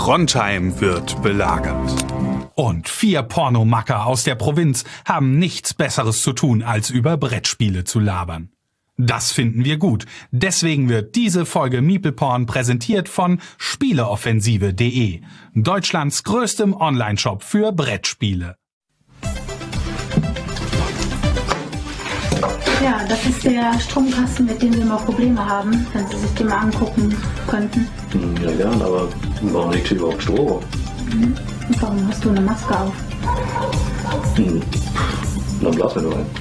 Trondheim wird belagert. Und 4 Pornomacker aus der Provinz haben nichts Besseres zu tun, als über Brettspiele zu labern. Das finden wir gut. Deswegen wird diese Folge MeeplePorn präsentiert von Spieleoffensive.de, Deutschlands größtem Onlineshop für Brettspiele. Ja, das ist der Stromkasten, mit dem wir immer Probleme haben, wenn Sie sich den mal angucken könnten. Ja, gern, aber warum liegt hier überhaupt Strom? Und warum hast du eine Maske auf? Dann blasen wir nur ein.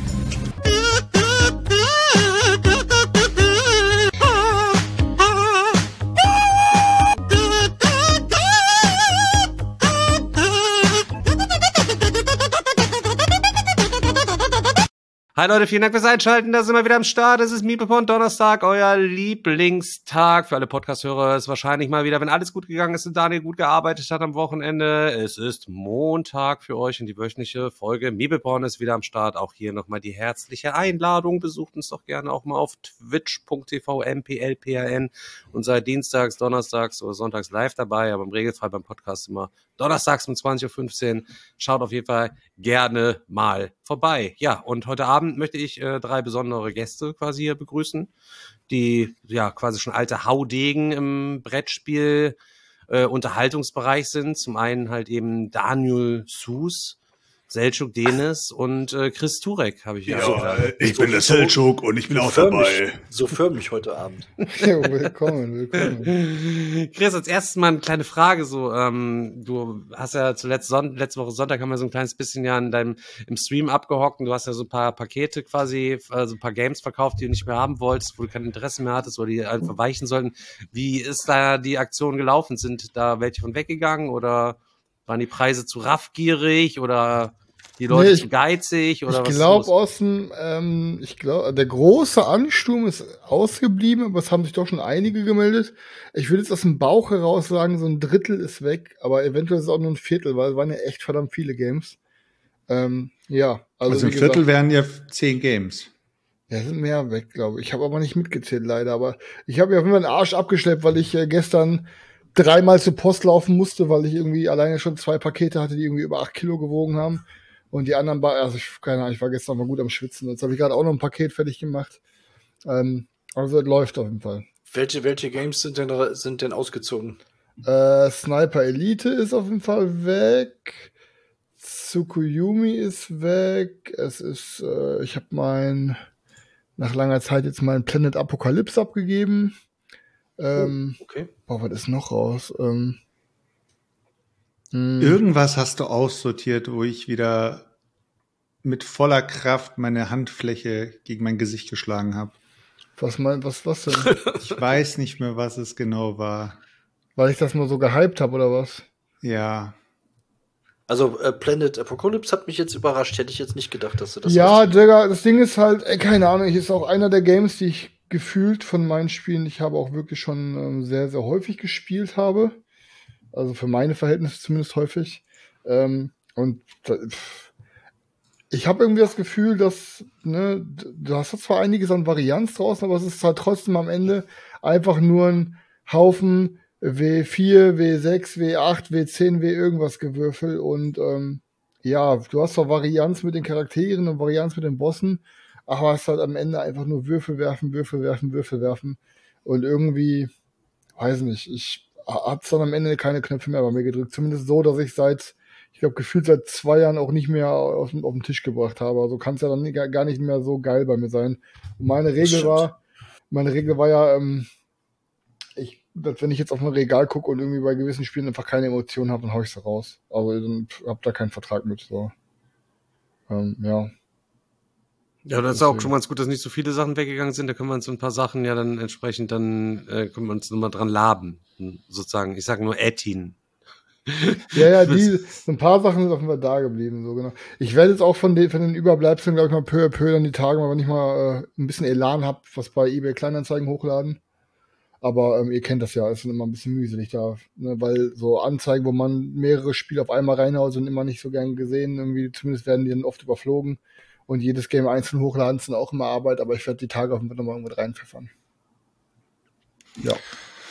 Hi Leute, vielen Dank fürs Einschalten, da sind wir wieder am Start. Es ist MeeplePorn Donnerstag, euer Lieblingstag. Für alle Podcast-Hörer ist wahrscheinlich mal wieder, wenn alles gut gegangen ist und Daniel gut gearbeitet hat am Wochenende. Es ist Montag für euch und die wöchentliche Folge MeeplePorn ist wieder am Start. Auch hier nochmal die herzliche Einladung. Besucht uns doch gerne auch mal auf twitch.tv mplpan und seid dienstags, donnerstags oder sonntags live dabei, aber im Regelfall beim Podcast immer donnerstags um 20.15 Uhr. Schaut auf jeden Fall gerne mal vorbei. Ja, und heute Abend möchte ich 3 besondere Gäste quasi hier begrüßen, die ja quasi schon alte Haudegen im Brettspiel Unterhaltungsbereich sind. Zum einen halt eben Daniel Soos, Selçuk Deniz und Chris Turek habe ich hier. Ja, ich bin der Selçuk und ich bin auch dabei. So förmlich heute Abend. Ja, willkommen. Chris, als erstes mal eine kleine Frage. So, du hast ja zuletzt letzte Woche Sonntag haben wir so ein kleines bisschen ja im Stream abgehockt und du hast ja so ein paar Pakete quasi, also ein paar Games verkauft, die du nicht mehr haben wolltest, wo du kein Interesse mehr hattest oder die einfach weichen sollten. Wie ist da die Aktion gelaufen? Sind da welche von weggegangen oder waren die Preise zu raffgierig oder die Leute zu geizig oder was? Ich glaube, der große Ansturm ist ausgeblieben, aber es haben sich doch schon einige gemeldet. Ich würde jetzt aus dem Bauch heraus sagen, so ein Drittel ist weg, aber eventuell ist es auch nur ein Viertel, weil es waren ja echt verdammt viele Games. Ja, also ein Viertel wären ja 10 Games. Ja, sind mehr weg, glaube ich. Ich habe aber nicht mitgezählt, leider. Aber ich habe mir auf jeden Fall einen Arsch abgeschleppt, weil ich gestern 3-mal zur Post laufen musste, weil ich irgendwie alleine schon 2 Pakete hatte, die irgendwie über 8 Kilo gewogen haben. Und die anderen keine Ahnung, ich war gestern mal gut am Schwitzen. Jetzt habe ich gerade auch noch ein Paket fertig gemacht. Also es läuft auf jeden Fall. Welche Games sind denn ausgezogen? Sniper Elite ist auf jeden Fall weg. Tsukuyomi ist weg. Es ist, ich habe nach langer Zeit jetzt meinen Planet Apocalypse abgegeben. Okay. Boah, was ist noch raus? Irgendwas hast du aussortiert, wo ich wieder mit voller Kraft meine Handfläche gegen mein Gesicht geschlagen habe. Was denn? Ich weiß nicht mehr, was es genau war. Weil ich das mal so gehypt habe, oder was? Ja. Also Planet Apocalypse hat mich jetzt überrascht. Hätte ich jetzt nicht gedacht, dass du das Ja, Digga, das Ding ist halt, keine Ahnung, ist auch einer der Games, die ich gefühlt von meinen Spielen, ich habe auch wirklich schon sehr, sehr häufig gespielt habe. Also für meine Verhältnisse zumindest häufig. Ich habe irgendwie das Gefühl, dass, du hast zwar einiges an Varianz draußen, aber es ist halt trotzdem am Ende einfach nur ein Haufen W4, W6, W8, W10, W irgendwas Gewürfel und ja, du hast zwar Varianz mit den Charakteren und Varianz mit den Bossen, aber hast halt am Ende einfach nur Würfel werfen und irgendwie, weiß nicht, ich hab's dann am Ende keine Knöpfe mehr bei mir gedrückt, zumindest so, dass ich gefühlt seit 2 Jahren auch nicht mehr auf den Tisch gebracht habe, also kann es ja dann gar nicht mehr so geil bei mir sein. Und meine Regel war ja, wenn ich jetzt auf ein Regal gucke und irgendwie bei gewissen Spielen einfach keine Emotionen habe, dann hau ich sie raus. Also dann hab da keinen Vertrag mit, so. Ja. Ja, das ist auch schon ganz gut, dass nicht so viele Sachen weggegangen sind. Da können wir uns so ein paar Sachen ja dann entsprechend können wir uns nochmal dran laben. Sozusagen, ich sage nur Ettin. Ja, so ein paar Sachen sind auf jeden Fall da geblieben, so genau. Ich werde jetzt auch von den Überbleibseln, glaube ich, mal peu à peu dann die Tage, mal, wenn ich mal ein bisschen Elan habe, was bei eBay Kleinanzeigen hochladen. Aber ihr kennt das ja, ist immer ein bisschen mühselig da, ne? Weil so Anzeigen, wo man mehrere Spiele auf einmal reinhaut, sind immer nicht so gern gesehen. Irgendwie, zumindest werden die dann oft überflogen. Und jedes Game einzeln hochladen ist dann auch immer Arbeit, aber ich werde die Tage auf jeden Fall nochmal irgendwo reinpfeffern. Ja.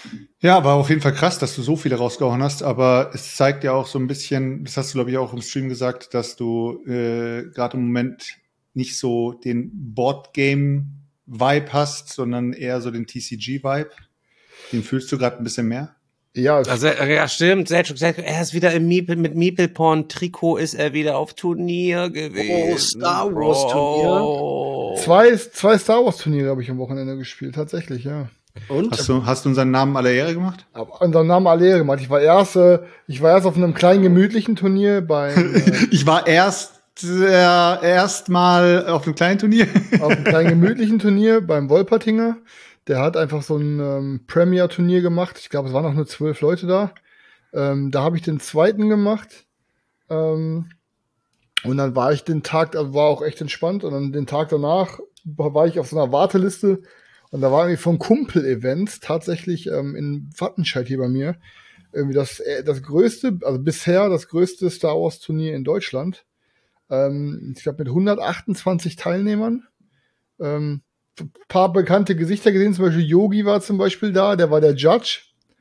Ja, war auf jeden Fall krass, dass du so viele rausgehauen hast, aber es zeigt ja auch so ein bisschen, das hast du, glaube ich, auch im Stream gesagt, dass du gerade im Moment nicht so den Boardgame-Vibe hast, sondern eher so den TCG-Vibe. Den fühlst du gerade ein bisschen mehr? Ja, Also, ja, stimmt. Er ist wieder mit Meeple-Porn-Trikot ist er wieder auf Turnier gewesen. Oh, Star Wars Turnier. Zwei Star Wars Turniere habe ich am Wochenende gespielt, tatsächlich, ja. Und? Hast du unseren Namen aller Ehre gemacht? Hab unseren Namen alle Ehre gemacht. Ich war erst auf einem kleinen gemütlichen Turnier Ich war erst mal auf einem kleinen Turnier. auf einem kleinen gemütlichen Turnier beim Wolpertinger. Der hat einfach so ein Premier-Turnier gemacht. Ich glaube, es waren auch nur 12 Leute da. Da habe ich den zweiten gemacht. Und dann war ich den Tag, also war auch echt entspannt. Und dann den Tag danach war ich auf so einer Warteliste. Und da war irgendwie von Kumpel-Events tatsächlich in Wattenscheid hier bei mir irgendwie das größte, also bisher das größte Star Wars-Turnier in Deutschland. Ich glaube mit 128 Teilnehmern. Paar bekannte Gesichter gesehen, zum Beispiel Yogi war zum Beispiel da, der war der Judge.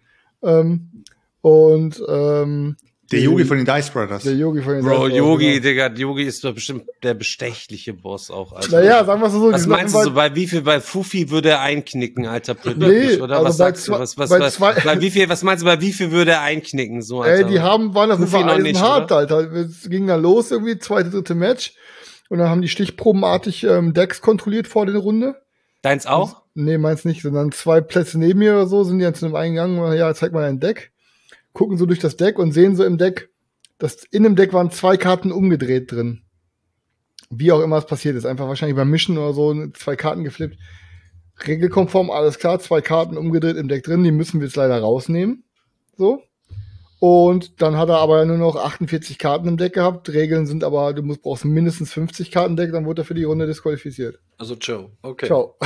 Der Yogi von den Dice Brothers. Der Yogi von den Bro, Dice Brothers, Yogi, genau. Digga, Yogi ist doch bestimmt der bestechliche Boss auch, Alter. Naja, sagen wir es so. Was meinst du so, bei wie viel, bei Fufi würde er einknicken, Alter, Nee, oder? also Was sagst du, was meinst du, bei wie viel würde er einknicken, so, Alter? Waren das Fufi noch nicht, eisenhart, Alter. Es ging dann los, irgendwie, zweite, dritte Match. Und dann haben die stichprobenartig Decks kontrolliert vor der Runde. Deins auch? Nee, meins nicht, sondern 2 Plätze neben mir oder so sind die dann zu einem Eingang, ja, zeig mal dein Deck. Gucken so durch das Deck und sehen so im Deck, in dem Deck waren 2 Karten umgedreht drin. Wie auch immer es passiert ist. Einfach wahrscheinlich beim Mischen oder so 2 Karten geflippt. Regelkonform, alles klar, 2 Karten umgedreht im Deck drin, die müssen wir jetzt leider rausnehmen. So. Und dann hat er aber nur noch 48 Karten im Deck gehabt. Regeln sind aber, brauchst mindestens 50 Karten Deck, dann wurde er für die Runde disqualifiziert. Also Joe, okay. Ciao.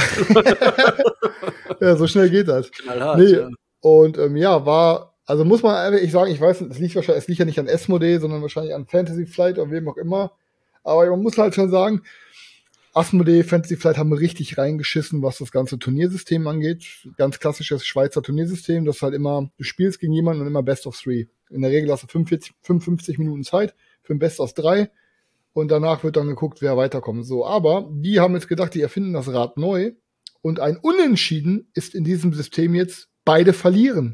Ja, so schnell geht das. Knallhart, Nee. ja. Und also muss man ehrlich sagen, ich weiß, es liegt ja nicht an Asmodee, sondern wahrscheinlich an Fantasy Flight oder wem auch immer. Aber man muss halt schon sagen, Asmodee, Fantasy Flight haben richtig reingeschissen, was das ganze Turniersystem angeht. Ganz klassisches Schweizer Turniersystem, das halt immer, du spielst gegen jemanden und immer Best of 3. In der Regel hast du 55 Minuten Zeit für ein Best of 3 und danach wird dann geguckt, wer weiterkommt. So, aber die haben jetzt gedacht, die erfinden das Rad neu und ein Unentschieden ist in diesem System jetzt beide verlieren.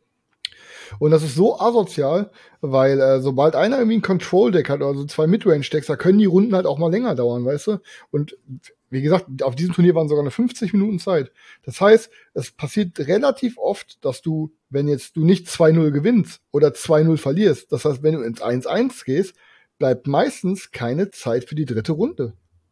Und das ist so asozial, weil sobald einer irgendwie ein Control-Deck hat oder so 2 Midrange-Decks, da können die Runden halt auch mal länger dauern, weißt du? Und wie gesagt, auf diesem Turnier waren sogar eine 50 Minuten Zeit. Das heißt, es passiert relativ oft, dass du, wenn jetzt du nicht 2-0 gewinnst oder 2-0 verlierst, das heißt, wenn du ins 1-1 gehst, bleibt meistens keine Zeit für die dritte Runde.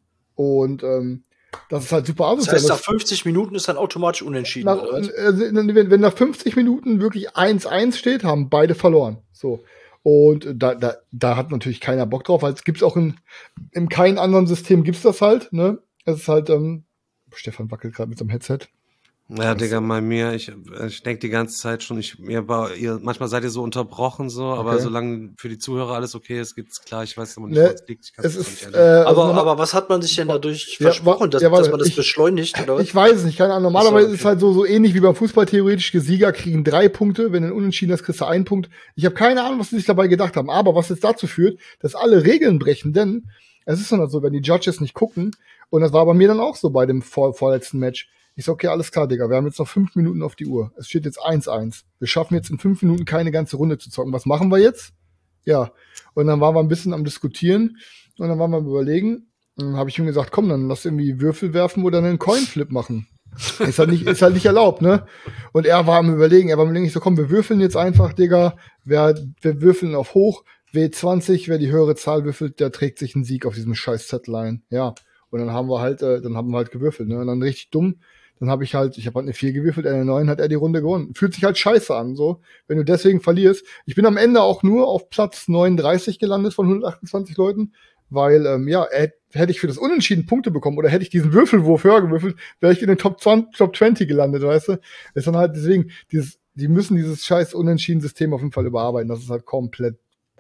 Und das ist halt super asozial. Das heißt, nach 50 Minuten ist dann automatisch unentschieden, oder was? Wenn nach 50 Minuten wirklich 1-1 steht, haben beide verloren. So. Und da hat natürlich keiner Bock drauf, weil es gibt's auch in keinem anderen System gibt's das halt, ne? Es ist halt, Stefan wackelt gerade mit seinem Headset. Ja, Digga, bei mir, ich denke die ganze Zeit schon, manchmal seid ihr so unterbrochen, so, aber solange für die Zuhörer alles okay ist, geht's klar, ich weiß immer nicht, was liegt. Ich kann's nicht ändern. Aber was hat man sich denn dadurch versprochen, dass man das beschleunigt, oder was? Ich weiß es nicht, keine Ahnung. Normalerweise ist es halt so ähnlich wie beim Fußball theoretisch, die Sieger kriegen 3 Punkte, wenn du unentschieden hast, kriegst du 1 Punkt. Ich habe keine Ahnung, was sie sich dabei gedacht haben, aber was jetzt dazu führt, dass alle Regeln brechen, denn es ist dann halt so, wenn die Judges nicht gucken, und das war bei mir dann auch so bei dem vorletzten Match. Ich so, okay, alles klar, Digga, wir haben jetzt noch 5 Minuten auf die Uhr. Es steht jetzt 1-1. Wir schaffen jetzt in 5 Minuten keine ganze Runde zu zocken. Was machen wir jetzt? Ja. Und dann waren wir ein bisschen am Diskutieren und dann waren wir am Überlegen. Dann habe ich ihm gesagt, komm, dann lass irgendwie Würfel werfen oder einen Coinflip machen. Ist halt nicht erlaubt, ne? Und er war am Überlegen, ich so, komm, wir würfeln jetzt einfach, Digga. Wir würfeln auf hoch. W20, wer die höhere Zahl würfelt, der trägt sich einen Sieg auf diesem scheiß Zettel ein. Ja. Und dann haben wir halt gewürfelt, ne? Und dann richtig dumm. Dann habe ich halt eine 4 gewürfelt, eine 9 hat er die Runde gewonnen. Fühlt sich halt scheiße an, so. Wenn du deswegen verlierst. Ich bin am Ende auch nur auf Platz 39 gelandet von 128 Leuten, weil, hätte ich für das Unentschieden Punkte bekommen oder hätte ich diesen Würfelwurf höher gewürfelt, wäre ich in den Top 20 gelandet, weißt du? Ist dann halt deswegen, die müssen dieses scheiß Unentschieden-System auf jeden Fall überarbeiten. Das ist halt komplett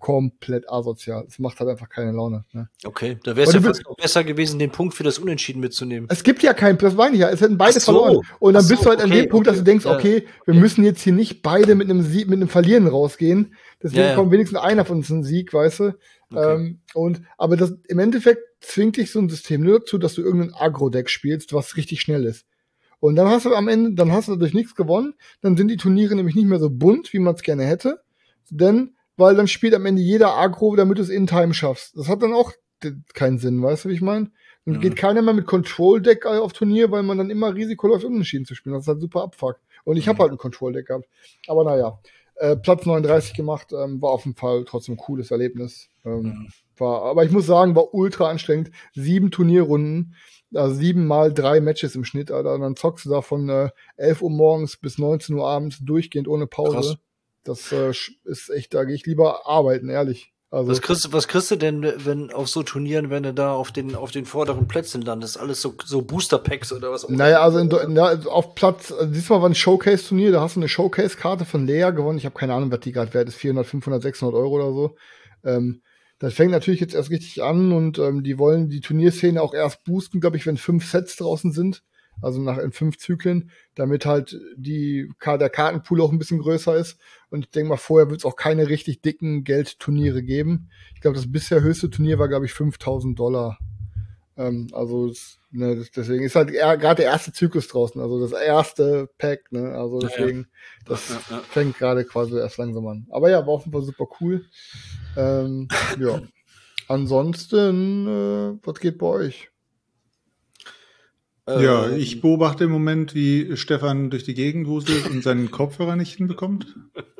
komplett asozial. Es macht halt einfach keine Laune. Ne? Okay, da wäre es ja fast noch besser gewesen, den Punkt für das Unentschieden mitzunehmen. Es gibt ja keinen, das meine ich ja, es hätten beide verloren. Und dann bist du halt an dem Punkt, dass du denkst, okay, wir müssen jetzt hier nicht beide mit einem Verlieren rausgehen. Deswegen kommt wenigstens einer von uns einen Sieg, weißt du. Okay. Aber das im Endeffekt zwingt dich so ein System nur dazu, dass du irgendein Agro-Deck spielst, was richtig schnell ist. Und dann hast du am Ende, dann hast du dadurch nichts gewonnen. Dann sind die Turniere nämlich nicht mehr so bunt, wie man es gerne hätte. Weil dann spielt am Ende jeder Agro, damit du es in Time schaffst. Das hat dann auch keinen Sinn, weißt du, wie ich meine? Dann geht keiner mehr mit Control-Deck auf Turnier, weil man dann immer Risiko läuft, unentschieden zu spielen. Das ist halt super Abfuck. Und ich habe halt ein Control-Deck gehabt. Aber naja, Platz 39 gemacht, war auf jeden Fall trotzdem ein cooles Erlebnis. Aber ich muss sagen, war ultra anstrengend. 7 Turnierrunden, also 7 mal 3 Matches im Schnitt, Alter. Und dann zockst du da von 11 Uhr morgens bis 19 Uhr abends durchgehend ohne Pause. Krass. Das ist echt, da gehe ich lieber arbeiten, ehrlich. Also, was kriegst du denn, wenn auf so Turnieren, wenn du da auf den vorderen Plätzen landest? Alles so Booster-Packs oder was auch immer? Naja, also auf Platz, diesmal war ein Showcase-Turnier, da hast du eine Showcase-Karte von Lea gewonnen. Ich habe keine Ahnung, was die gerade wert ist, 400, 500, 600 Euro oder so. Das fängt natürlich jetzt erst richtig an und die wollen die Turnierszene auch erst boosten, glaube ich, wenn 5 Sets draußen sind. Also in 5 Zyklen, damit halt der Kartenpool auch ein bisschen größer ist. Und ich denke mal, vorher wird es auch keine richtig dicken Geldturniere geben. Ich glaube, das bisher höchste Turnier war, glaube ich, $5.000. Deswegen ist halt gerade der erste Zyklus draußen, also das erste Pack, ne? Also deswegen, das fängt gerade quasi erst langsam an. Aber ja, war auf jeden Fall super cool. Ja. Ansonsten, was geht bei euch? Ja, ich beobachte im Moment, wie Stefan durch die Gegend wuselt und seinen Kopfhörer nicht hinbekommt.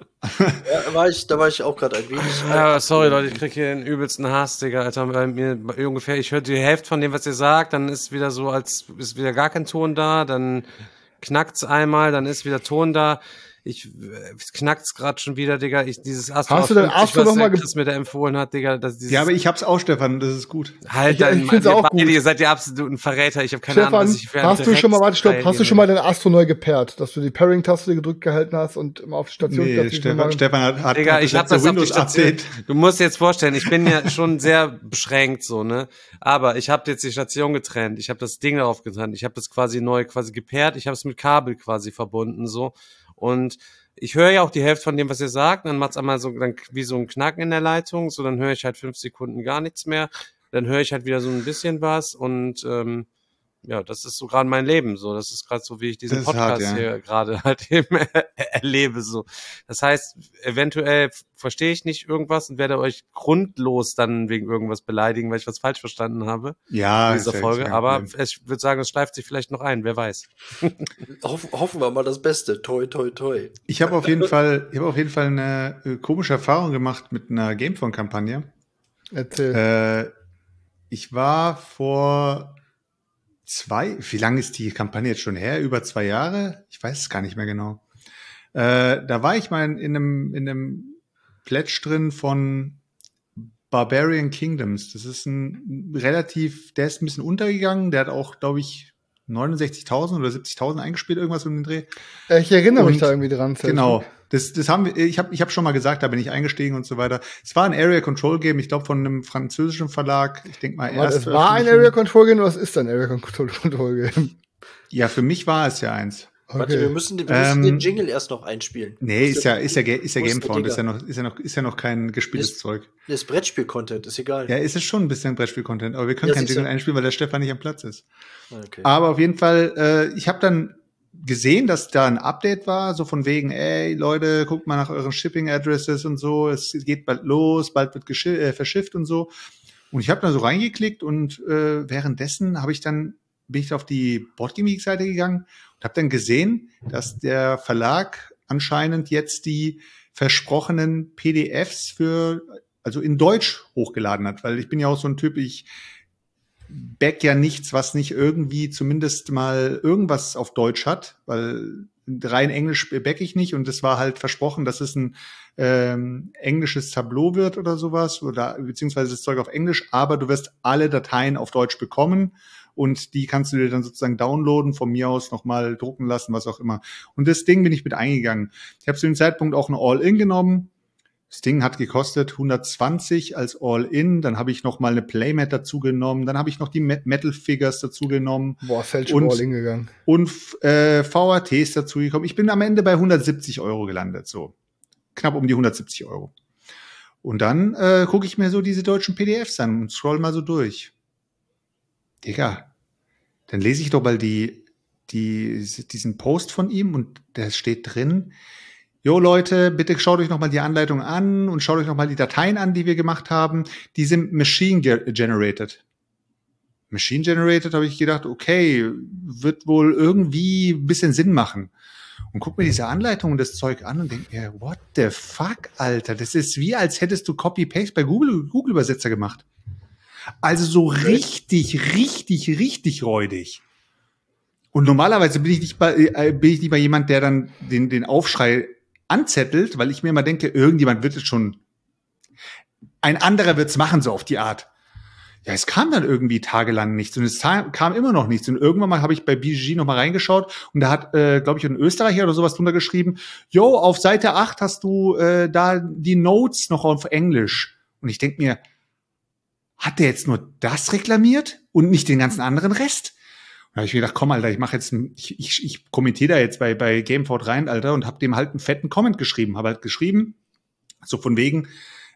Da war ich auch gerade ein wenig. Ja, sorry Leute, ich krieg hier den übelsten Hass, Digga, Alter, bei mir ungefähr, ich höre die Hälfte von dem, was ihr sagt, dann ist wieder so, als ist wieder gar kein Ton da, dann knackt's einmal, dann ist wieder Ton da. Es knackt's gerade schon wieder, Digga. Dieses Astro, hast du denn Astro noch mal Chris mir da empfohlen hat, Digga. Ja, aber ich hab's auch, Stefan, das ist gut. Halt, ich find's auch gut. Ihr seid die absoluten Verräter. Ich habe keine Ahnung, was ich für hast du schon mal dein Astro neu gepaart, dass du die Pairing-Taste gedrückt gehalten hast und auf die Station... Nee, Stefan hat Digga, ich hab das Windows auf die Station. Update. Du musst dir jetzt vorstellen, ich bin ja schon sehr beschränkt, so, ne? Aber ich habe jetzt die Station getrennt. Ich habe das Ding darauf getrennt. Ich habe das quasi neu gepaart. Ich habe es mit Kabel quasi verbunden, so. Und ich höre ja auch die Hälfte von dem, was ihr sagt, dann macht's einmal so dann wie so ein Knacken in der Leitung, so dann höre ich halt 5 Sekunden gar nichts mehr, dann höre ich halt wieder so ein bisschen was und ja, das ist so gerade mein Leben, so, das ist gerade so, wie ich diesen Podcast hier gerade halt eben erlebe, so. Das heißt, eventuell verstehe ich nicht irgendwas und werde euch grundlos dann wegen irgendwas beleidigen, weil ich was falsch verstanden habe. Ja, in dieser Folge, aber ich würde sagen, es schleift sich vielleicht noch ein, wer weiß. Hoffen wir mal das Beste. Toi, toi, toi. Ich habe auf jeden Fall eine komische Erfahrung gemacht mit einer Gamephone-Kampagne. Erzähl. Ich war vor wie lange ist die Kampagne jetzt schon her? Über 2 Jahre? Ich weiß es gar nicht mehr genau. Da war ich mal in einem Pledge drin von Barbarian Kingdoms. Das ist der ist ein bisschen untergegangen. Der hat auch, glaube ich, 69.000 oder 70.000 eingespielt, irgendwas um den Dreh. Ich erinnere mich da irgendwie dran. Genau. Das haben wir, ich hab schon mal gesagt, da bin ich eingestiegen und so weiter. Es war ein Area Control Game, ich glaube von einem französischen Verlag. Ich denke mal es war ein Area Control Game, oder was ist ein Area Control Game? Ja, für mich war es ja eins. Okay. Warte, wir müssen den Jingle erst noch einspielen. Nee, ist ja Gamephone, ist ja noch kein gespieltes Zeug. Das Brettspiel-Content, ist egal. Ja, ist es schon ein bisschen Brettspiel-Content, aber wir können keinen Jingle einspielen, weil der Stefan nicht am Platz ist. Okay. Aber auf jeden Fall, ich habe dann gesehen, dass da ein Update war, so von wegen, ey, Leute, guckt mal nach euren Shipping-Addresses und so, es geht bald los, bald wird verschifft und so. Und ich habe da so reingeklickt und währenddessen bin ich auf die Boardgame-Seite gegangen und habe dann gesehen, dass der Verlag anscheinend jetzt die versprochenen PDFs also in Deutsch hochgeladen hat, weil ich bin ja auch so ein Typ, ich back ja nichts, was nicht irgendwie zumindest mal irgendwas auf Deutsch hat, weil rein Englisch back ich nicht und es war halt versprochen, dass es ein englisches Tableau wird oder sowas oder beziehungsweise das Zeug auf Englisch, aber du wirst alle Dateien auf Deutsch bekommen und die kannst du dir dann sozusagen downloaden, von mir aus nochmal drucken lassen, was auch immer. Und das Ding bin ich mit eingegangen. Ich habe zu dem Zeitpunkt auch ein All-In genommen. Das Ding hat gekostet 120 als All-In. Dann habe ich noch mal eine Playmat dazu genommen. Dann habe ich noch die Metal-Figures dazu genommen. Boah, fällt schon All-In gegangen. Und VATs dazu gekommen. Ich bin am Ende bei 170 € gelandet, so. Knapp um die 170 €. Und dann gucke ich mir so diese deutschen PDFs an und scroll mal so durch. Digga, dann lese ich doch mal diesen Post von ihm und da steht drin, jo Leute, bitte schaut euch noch mal die Anleitung an und schaut euch noch mal die Dateien an, die wir gemacht haben. Die sind Machine-generated. Machine-generated habe ich gedacht, okay, wird wohl irgendwie ein bisschen Sinn machen. Und guck mir diese Anleitung und das Zeug an und denk mir, what the fuck, Alter? Das ist wie, als hättest du Copy-Paste bei Google-Übersetzer gemacht. Also so richtig räudig. Und normalerweise bin ich nicht mal jemand, der dann den Aufschrei anzettelt, weil ich mir immer denke, irgendjemand wird es schon, ein anderer wird's machen, so auf die Art. Ja, es kam dann irgendwie tagelang nichts und es kam immer noch nichts. Und irgendwann mal habe ich bei BGG noch mal reingeschaut und da hat, glaube ich, ein Österreicher oder sowas drunter geschrieben, jo, auf Seite 8 hast du da die Notes noch auf Englisch. Und ich denk mir, hat der jetzt nur das reklamiert und nicht den ganzen anderen Rest? Da habe ich mir gedacht, komm, Alter, ich kommentiere da jetzt bei Gamefort rein, Alter, und habe dem halt einen fetten Comment geschrieben. Habe halt geschrieben, so von wegen,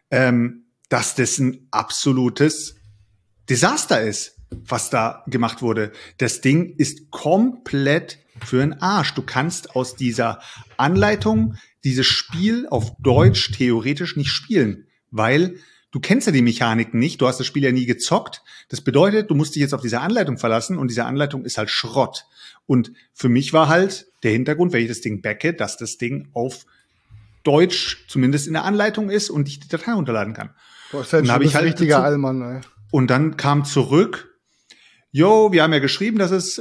dass das ein absolutes Desaster ist, was da gemacht wurde. Das Ding ist komplett für den Arsch. Du kannst aus dieser Anleitung dieses Spiel auf Deutsch theoretisch nicht spielen, weil du kennst ja die Mechaniken nicht, du hast das Spiel ja nie gezockt. Das bedeutet, du musst dich jetzt auf diese Anleitung verlassen und diese Anleitung ist halt Schrott. Und für mich war halt der Hintergrund, wenn ich das Ding backe, dass das Ding auf Deutsch zumindest in der Anleitung ist und ich die Datei runterladen kann. Boah, ist halt schon ein richtiger Allmann, ey. Und dann kam zurück, jo, wir haben ja geschrieben, dass es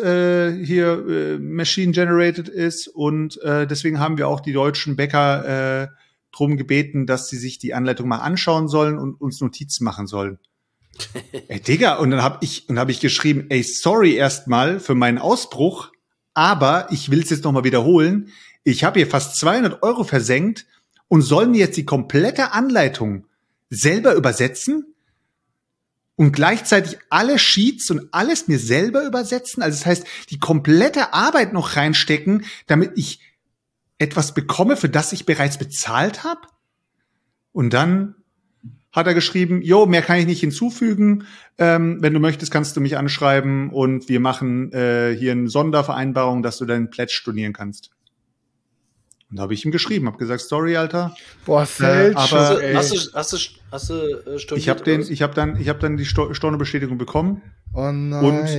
hier Machine-generated ist und deswegen haben wir auch die deutschen Bäcker drum gebeten, dass sie sich die Anleitung mal anschauen sollen und uns Notizen machen sollen. Ey, Digga, und dann hab ich geschrieben, ey, sorry erstmal für meinen Ausbruch, aber ich will es jetzt noch mal wiederholen. Ich habe hier fast 200 € versenkt und soll mir jetzt die komplette Anleitung selber übersetzen und gleichzeitig alle Sheets und alles mir selber übersetzen. Also das heißt, die komplette Arbeit noch reinstecken, damit ich etwas bekomme, für das ich bereits bezahlt habe. Und dann hat er geschrieben, jo, mehr kann ich nicht hinzufügen. Wenn du möchtest, kannst du mich anschreiben und wir machen hier eine Sondervereinbarung, dass du deinen Pledge stornieren kannst. Und da habe ich ihm geschrieben, habe gesagt, sorry, Alter. Boah, Selchuk, aber Hast du storniert? ich habe dann die Stornobestätigung bekommen. Oh nein, und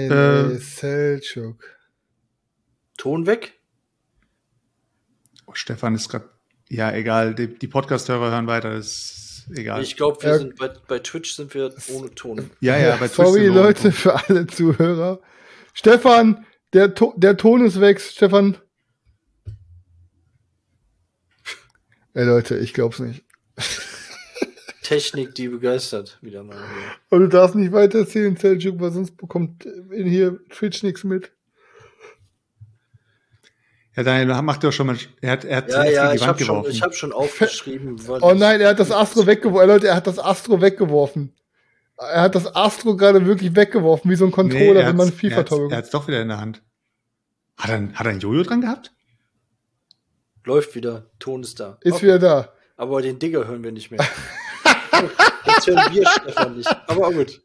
Selchuk. Ton weg? Oh, Stefan ist gerade, ja, egal, die Podcast-Hörer hören weiter, ist egal. Ich glaube, wir sind bei Twitch sind wir ohne Ton. Ja, bei Twitch sorry, sind wir ohne Leute, Ton. für alle Zuhörer. Stefan, der Ton ist weg, Stefan. Ey, Leute, ich glaub's nicht. Technik, die begeistert, wieder mal. Und du darfst nicht weiter erzählen, Selchuk, weil sonst bekommt in hier Twitch nichts mit. Ja, Daniel, macht doch schon mal, er hat Ja, die Wand geworfen. ich habe schon aufgeschrieben. Oh nein, er hat das Astro weggeworfen. Leute, er hat das Astro weggeworfen. Er hat das Astro gerade wirklich weggeworfen, wie so ein Controller, wenn man FIFA-Tor Er hat's doch wieder in der Hand. Hat er ein Jojo dran gehabt? Läuft wieder, Ton ist da. Ist wieder da. Aber den Digger hören wir nicht mehr. Jetzt hören wir Stefan nicht. Aber gut.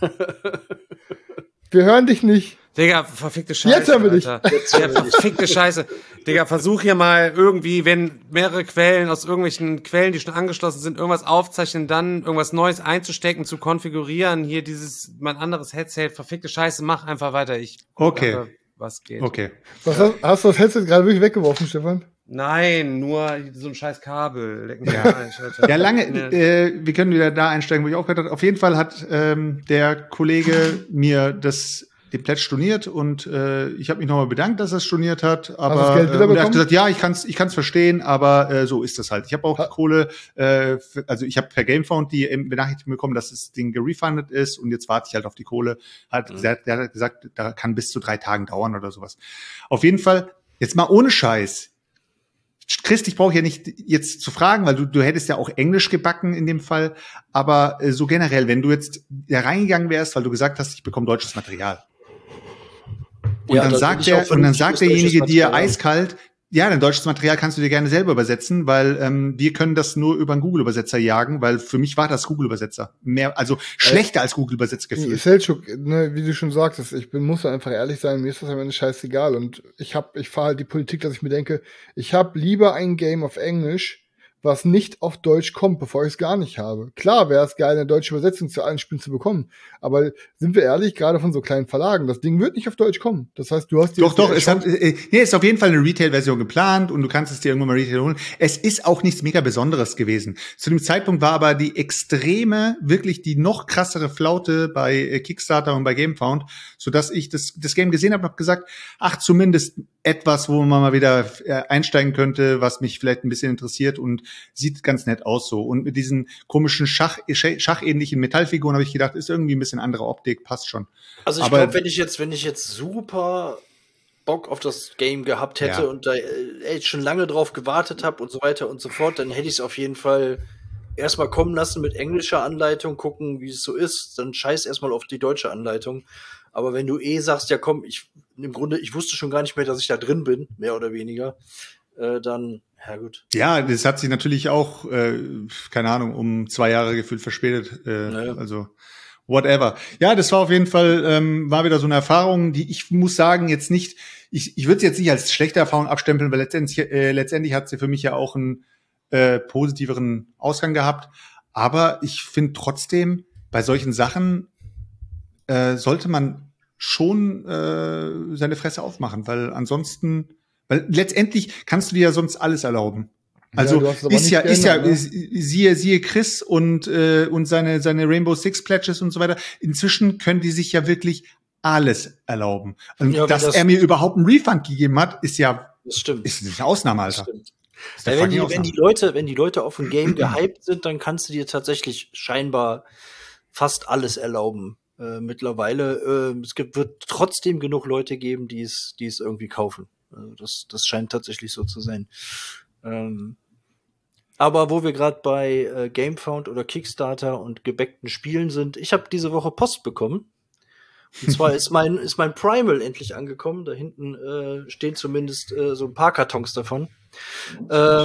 Wir hören dich nicht. Digga, verfickte Scheiße. Jetzt hören wir dich. Alter. Ja, verfickte Scheiße. Digga, versuch hier mal irgendwie, wenn mehrere Quellen aus irgendwelchen Quellen, die schon angeschlossen sind, irgendwas aufzeichnen, dann irgendwas Neues einzustecken, zu konfigurieren. Hier mein anderes Headset. Verfickte Scheiße, mach einfach weiter. Okay. Glaube, was geht. Okay. Hast du das Headset gerade wirklich weggeworfen, Stefan? Nein, nur so ein scheiß Kabel. Leck mich Ja. rein, Alter. Ja, wir können wieder da einsteigen, wo ich aufgehört habe. Auf jeden Fall hat der Kollege mir den Pledge storniert und ich habe mich nochmal bedankt, dass er es storniert hat. Aber das Geld wieder und er hat bekommen? gesagt, ja, ich kann's verstehen, aber so ist das halt. Ich habe auch die Kohle, also ich habe per Gamefound die Benachrichtigung bekommen, dass das Ding gerefundet ist und jetzt warte ich halt auf die Kohle. Der hat gesagt, da kann bis zu 3 Tagen dauern oder sowas. Auf jeden Fall, jetzt mal ohne Scheiß. Chris, ich brauche ja nicht jetzt zu fragen, weil du hättest ja auch Englisch gebacken in dem Fall. Aber so generell, wenn du jetzt da reingegangen wärst, weil du gesagt hast, ich bekomme deutsches Material. Und Ja, dann sagt derjenige dir eiskalt, ja, dein deutsches Material kannst du dir gerne selber übersetzen, weil wir können das nur über einen Google-Übersetzer jagen, weil für mich war das Google-Übersetzer. Also schlechter als Google-Übersetzer gefühlt. Selçuk, ne, wie du schon sagtest, muss einfach ehrlich sein, mir ist das am Ende scheißegal. Und ich fahre halt die Politik, dass ich mir denke, ich habe lieber ein Game auf Englisch, was nicht auf Deutsch kommt, bevor ich es gar nicht habe. Klar wäre es geil, eine deutsche Übersetzung zu allen Spielen zu bekommen. Aber sind wir ehrlich, gerade von so kleinen Verlagen, das Ding wird nicht auf Deutsch kommen. Das heißt, du hast ist auf jeden Fall eine Retail-Version geplant und du kannst es dir irgendwann mal Retail holen. Es ist auch nichts mega Besonderes gewesen. Zu dem Zeitpunkt war aber die wirklich die noch krassere Flaute bei Kickstarter und bei GameFound, sodass ich das Game gesehen habe und habe gesagt, zumindest etwas, wo man mal wieder einsteigen könnte, was mich vielleicht ein bisschen interessiert und sieht ganz nett aus so. Und mit diesen komischen schachähnlichen Metallfiguren habe ich gedacht, ist irgendwie ein bisschen andere Optik, passt schon. Also ich glaube, wenn ich jetzt super Bock auf das Game gehabt hätte und da schon lange drauf gewartet habe und so weiter und so fort, dann hätte ich es auf jeden Fall erstmal kommen lassen mit englischer Anleitung, gucken, wie es so ist, dann scheiß erstmal auf die deutsche Anleitung. Aber wenn du sagst, ja komm, ich wusste schon gar nicht mehr, dass ich da drin bin, mehr oder weniger, dann, ja gut. Ja, das hat sich natürlich auch, keine Ahnung, um 2 Jahre gefühlt verspätet. Also whatever. Ja, das war auf jeden Fall, war wieder so eine Erfahrung, die ich muss sagen, jetzt nicht, ich würde es jetzt nicht als schlechte Erfahrung abstempeln, weil letztendlich hat sie für mich ja auch einen positiveren Ausgang gehabt. Aber ich finde trotzdem, bei solchen Sachen sollte man schon seine Fresse aufmachen, weil letztendlich kannst du dir ja sonst alles erlauben. Also siehe Chris und seine Rainbow Six Pledges und so weiter. Inzwischen können die sich ja wirklich alles erlauben. Und dass er mir überhaupt einen Refund gegeben hat, ist eine Ausnahme, Alter. Wenn die Leute auf ein Game gehypt sind, dann kannst du dir tatsächlich scheinbar fast alles erlauben. Mittlerweile, wird trotzdem genug Leute geben, die es irgendwie kaufen. Also das scheint tatsächlich so zu sein. Aber wo wir gerade bei GameFound oder Kickstarter und gebäckten Spielen sind, ich habe diese Woche Post bekommen. Und zwar ist mein Primal endlich angekommen. Da hinten stehen zumindest so ein paar Kartons davon. Da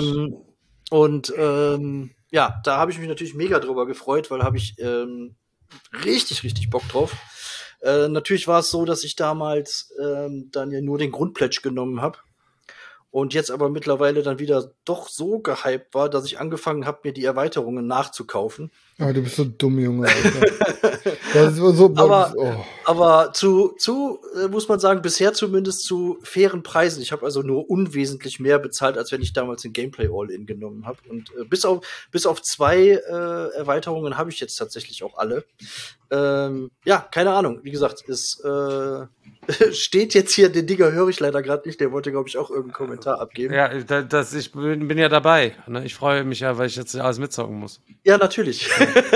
habe ich mich natürlich mega drüber gefreut, weil habe ich richtig, richtig Bock drauf. Natürlich war es so, dass ich damals dann ja nur den Grundpledge genommen habe und jetzt aber mittlerweile dann wieder doch so gehypt war, dass ich angefangen habe, mir die Erweiterungen nachzukaufen. Ah, du bist so dumm, Junge. Das ist so, aber muss man sagen, bisher zumindest zu fairen Preisen. Ich habe also nur unwesentlich mehr bezahlt, als wenn ich damals den Gameplay All-In genommen habe. Und bis auf 2 Erweiterungen habe ich jetzt tatsächlich auch alle. Keine Ahnung. Wie gesagt, es steht jetzt hier, den Digger höre ich leider gerade nicht. Der wollte, glaube ich, auch irgendeinen Kommentar abgeben. Ja, ich bin ja dabei. Ne? Ich freue mich ja, weil ich jetzt alles mitzocken muss. Ja, natürlich.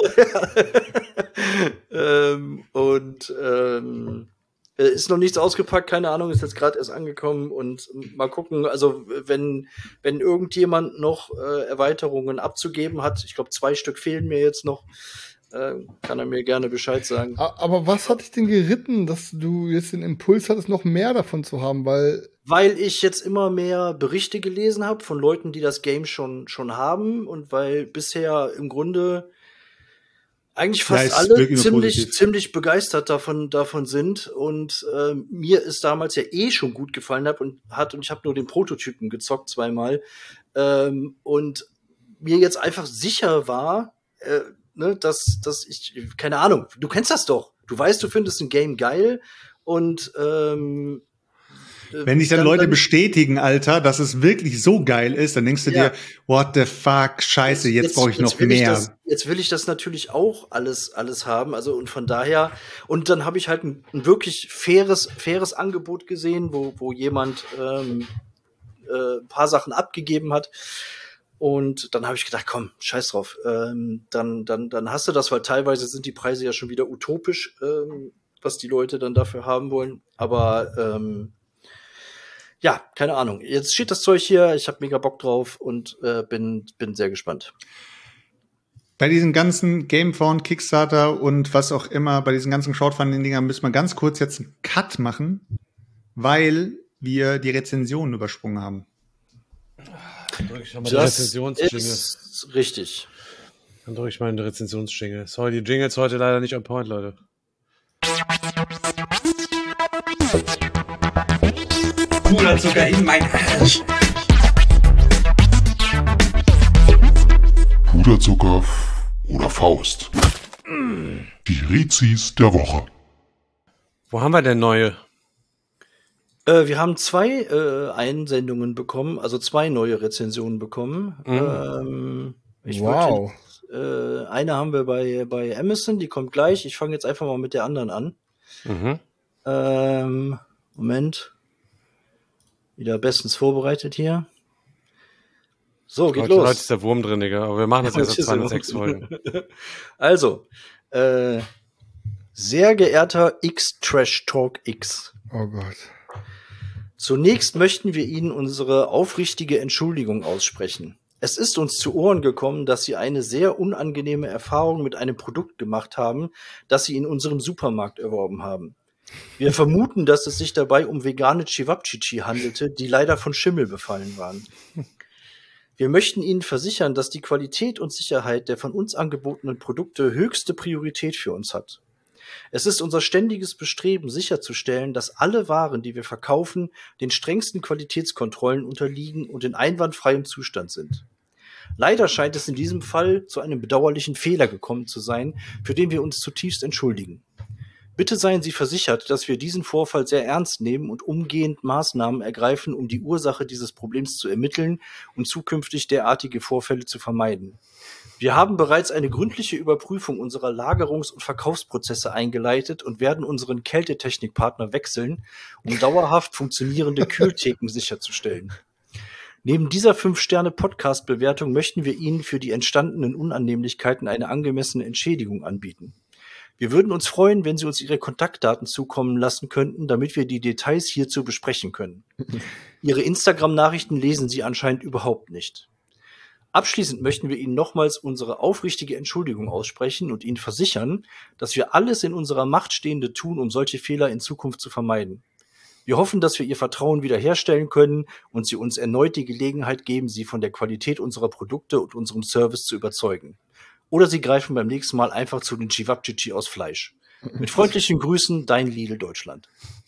Ist noch nichts ausgepackt, keine Ahnung, ist jetzt gerade erst angekommen und mal gucken, also wenn irgendjemand noch Erweiterungen abzugeben hat, ich glaube 2 Stück fehlen mir jetzt noch, kann er mir gerne Bescheid sagen. Aber was hat dich denn geritten, dass du jetzt den Impuls hattest, noch mehr davon zu haben, weil ich jetzt immer mehr Berichte gelesen habe von Leuten, die das Game schon haben und weil bisher im Grunde eigentlich fast alle ziemlich begeistert davon sind und mir es damals ja schon gut gefallen hat und ich habe nur den Prototypen gezockt 2-mal und mir jetzt einfach sicher war, dass ich, keine Ahnung, du kennst das doch, du weißt, du findest ein Game geil und wenn dich dann Leute bestätigen, Alter, dass es wirklich so geil ist, dann denkst du dir, what the fuck, scheiße, jetzt brauche ich noch mehr. Jetzt will ich das natürlich auch alles haben, also und von daher, und dann habe ich halt ein wirklich faires Angebot gesehen, wo jemand ein paar Sachen abgegeben hat. Und dann habe ich gedacht, komm, scheiß drauf. Dann hast du das, weil teilweise sind die Preise ja schon wieder utopisch, was die Leute dann dafür haben wollen. Aber ja, keine Ahnung. Jetzt steht das Zeug hier, ich habe mega Bock drauf und bin sehr gespannt. Bei diesen ganzen Gamefound, Kickstarter und was auch immer, bei diesen ganzen Crowdfunding-Dingern müssen wir ganz kurz jetzt einen Cut machen, weil wir die Rezensionen übersprungen haben. Das ist richtig. Dann drücke ich mal eine Rezensionsjingle. Sorry, die Jingles heute leider nicht on point, Leute. Puderzucker in mein Arsch. Puderzucker oder Faust. Die Rezis der Woche. Wo haben wir denn neue? Wir haben 2 Einsendungen bekommen, also 2 neue Rezensionen bekommen. Wow. Eine haben wir bei Amazon, die kommt gleich. Ich fange jetzt einfach mal mit der anderen an. Moment. Wieder bestens vorbereitet hier. So, geht los. Heute ist der Wurm drin, Digga, aber wir machen das jetzt seit 206 Folgen. Also, sehr geehrter X-Trash Talk X. Oh Gott. Zunächst möchten wir Ihnen unsere aufrichtige Entschuldigung aussprechen. Es ist uns zu Ohren gekommen, dass Sie eine sehr unangenehme Erfahrung mit einem Produkt gemacht haben, das Sie in unserem Supermarkt erworben haben. Wir vermuten, dass es sich dabei um vegane Cevapcici handelte, die leider von Schimmel befallen waren. Wir möchten Ihnen versichern, dass die Qualität und Sicherheit der von uns angebotenen Produkte höchste Priorität für uns hat. Es ist unser ständiges Bestreben, sicherzustellen, dass alle Waren, die wir verkaufen, den strengsten Qualitätskontrollen unterliegen und in einwandfreiem Zustand sind. Leider scheint es in diesem Fall zu einem bedauerlichen Fehler gekommen zu sein, für den wir uns zutiefst entschuldigen. Bitte seien Sie versichert, dass wir diesen Vorfall sehr ernst nehmen und umgehend Maßnahmen ergreifen, um die Ursache dieses Problems zu ermitteln und zukünftig derartige Vorfälle zu vermeiden. Wir haben bereits eine gründliche Überprüfung unserer Lagerungs- und Verkaufsprozesse eingeleitet und werden unseren Kältetechnikpartner wechseln, um dauerhaft funktionierende Kühltheken sicherzustellen. Neben dieser 5-Sterne-Podcast-Bewertung möchten wir Ihnen für die entstandenen Unannehmlichkeiten eine angemessene Entschädigung anbieten. Wir würden uns freuen, wenn Sie uns Ihre Kontaktdaten zukommen lassen könnten, damit wir die Details hierzu besprechen können. Ihre Instagram-Nachrichten lesen Sie anscheinend überhaupt nicht. Abschließend möchten wir Ihnen nochmals unsere aufrichtige Entschuldigung aussprechen und Ihnen versichern, dass wir alles in unserer Macht Stehende tun, um solche Fehler in Zukunft zu vermeiden. Wir hoffen, dass wir Ihr Vertrauen wiederherstellen können und Sie uns erneut die Gelegenheit geben, Sie von der Qualität unserer Produkte und unserem Service zu überzeugen. Oder Sie greifen beim nächsten Mal einfach zu den Cevapcici aus Fleisch. Mit freundlichen Grüßen, dein Lidl Deutschland.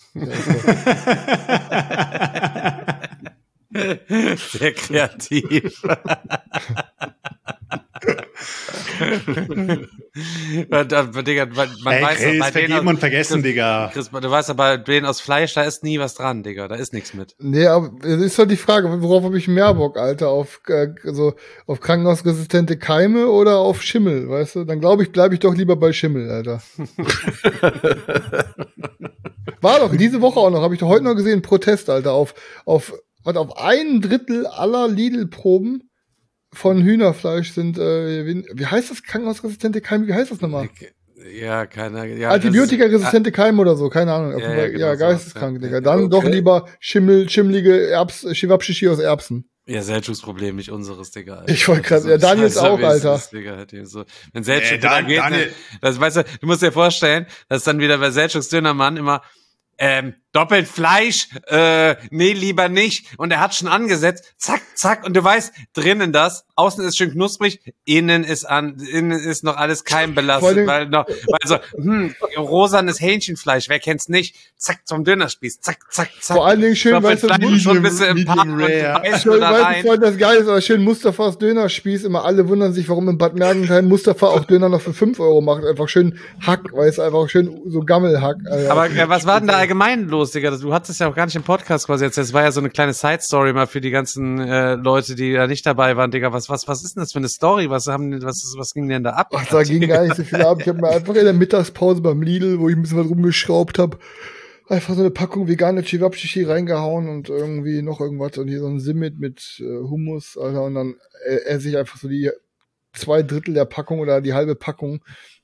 Sehr kreativ. Digga, man weiß Chris, bei vergeben und vergessen, Digga. Chris, du weißt aber, bei denen aus Fleisch, da ist nie was dran, Digga. Da ist nichts mit. Nee, aber das ist doch die Frage, worauf habe ich mehr Bock, Alter? Auf krankenhausresistente Keime oder auf Schimmel, weißt du? Dann glaube ich, bleibe ich doch lieber bei Schimmel, Alter. War doch diese Woche auch noch, habe ich doch heute noch gesehen, Protest, Alter, auf 1/3 aller Lidl-Proben von Hühnerfleisch sind, wie heißt das, krankenhausresistente Keime, wie heißt das nochmal? Ja, keine, ja. Antibiotikaresistente Keime oder so, keine Ahnung. Ja, geisteskrank, Digga. Dann doch lieber schimmelige Cevapcici aus Erbsen. Ja, Selçuks Problem, nicht unseres, Digga. Alter. Ich wollte gerade, ja, Daniels auch, Alter. Wenn Selçuk wieder geht, das, weißt du musst dir vorstellen, dass dann wieder bei Selçuks Dönermann immer, doppelt Fleisch, nee, lieber nicht. Und er hat schon angesetzt, zack, zack, und du weißt, drinnen außen ist schön knusprig, innen ist noch alles keimbelastet, weil so, rosanes Hähnchenfleisch, wer kennt's nicht? Zack, zum Dönerspieß, zack, zack, zack. Vor allen Dingen schön, weißt du, schon ein bisschen im Paar und beißt da rein. Das Geile ist aber schön, Mustafas Dönerspieß, immer alle wundern sich, warum in Bad Mergentheim Mustafa auch Döner noch für 5 Euro macht, einfach schön Hack, weißt du, einfach schön so Gammelhack. Aber was war denn da allgemein los, Digga? Du hattest es ja auch gar nicht im Podcast quasi erzählt. Das war ja so eine kleine Side-Story mal für die ganzen Leute, die da nicht dabei waren, Digga. Was ist denn das für eine Story? Was ging denn da ab? Ach, da ging gar nicht so viel ab. Ich habe mir einfach in der Mittagspause beim Lidl, wo ich ein bisschen was rumgeschraubt habe, einfach so eine Packung vegane Cevapcici reingehauen und irgendwie noch irgendwas und hier so ein Simmet mit Hummus, Alter, und dann esse ich einfach so die 2/3 der Packung oder die halbe Packung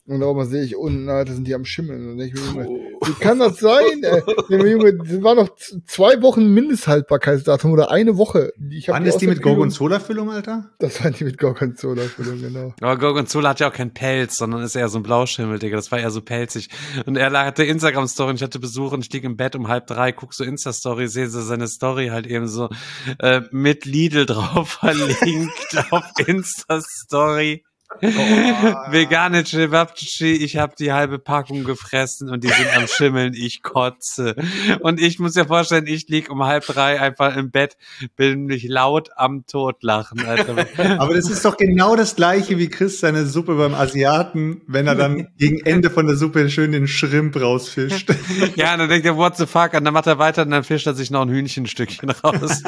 Und auch mal sehe ich unten, Alter, sind die am Schimmeln. Und denke ich mir, wie kann das sein? Junge, das war noch 2 Wochen Mindesthaltbarkeitsdatum oder 1 Woche. Wann ist die mit Gorgonzola-Füllung, Alter? Das waren die mit Gorgonzola-Füllung, genau. Aber Gorgonzola hat ja auch keinen Pelz, sondern ist eher so ein Blauschimmel, Digga. Das war eher so pelzig. Und er hatte Instagram-Story und ich hatte Besuch und stieg im Bett um 2:30, guck so Insta-Story, sehe so seine Story halt eben so mit Lidl drauf verlinkt auf Insta-Story. Vegane Cevapcici, ich habe die halbe Packung gefressen und die sind am Schimmeln, ich kotze. Und ich muss dir vorstellen, ich lieg um 2:30 einfach im Bett, bin mich laut am Totlachen, Alter. Aber das ist doch genau das Gleiche wie Chris seine Suppe beim Asiaten, wenn er dann gegen Ende von der Suppe schön den Shrimp rausfischt. Ja, und dann denkt er, what the fuck, und dann macht er weiter und dann fischt er sich noch ein Hühnchenstückchen raus.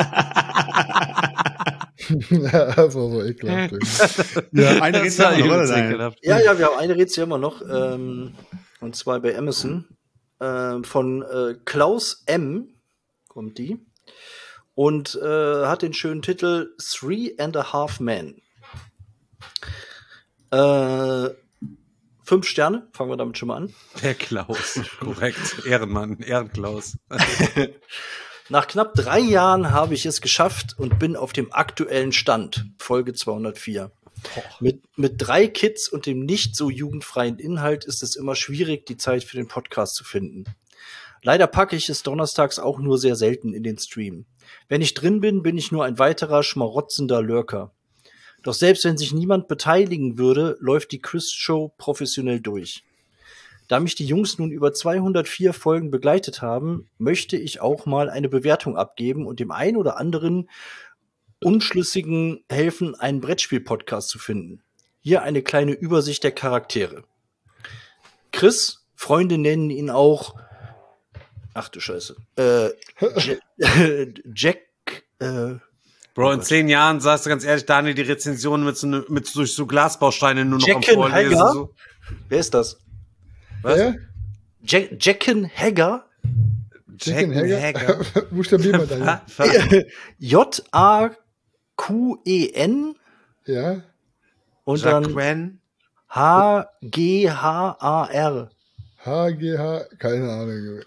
Ja, das war so ekelhaft. Ja, eine Rätsel haben wir noch, oder? Ja, wir haben eine Rätsel immer noch. Und zwar bei Amazon. Von Klaus M. kommt die. Und hat den schönen Titel 3.5 Men. 5 Sterne, fangen wir damit schon mal an. Der Klaus, korrekt. Ehrenmann, Ehrenklaus. Nach knapp 3 Jahren habe ich es geschafft und bin auf dem aktuellen Stand, Folge 204. Mit 3 Kids und dem nicht so jugendfreien Inhalt ist es immer schwierig, die Zeit für den Podcast zu finden. Leider packe ich es donnerstags auch nur sehr selten in den Stream. Wenn ich drin bin, bin ich nur ein weiterer schmarotzender Lurker. Doch selbst wenn sich niemand beteiligen würde, läuft die Chris-Show professionell durch. Da mich die Jungs nun über 204 Folgen begleitet haben, möchte ich auch mal eine Bewertung abgeben und dem einen oder anderen Unschlüssigen helfen, einen Brettspiel-Podcast zu finden. Hier eine kleine Übersicht der Charaktere. Chris, Freunde nennen ihn auch, ach du Scheiße, Jack, Bro, in 10 Jahren, sagst du ganz ehrlich, Daniel, die Rezensionen mit durch so Glasbausteine nur noch am Vorlesen. So. Wer ist das? Was? Jacken Hagger? Jacken Hagger? Buchstabier mal da. J-A-Q-E-N. Ja. Und dann H-G-H-A-R. H-G-H, keine Ahnung.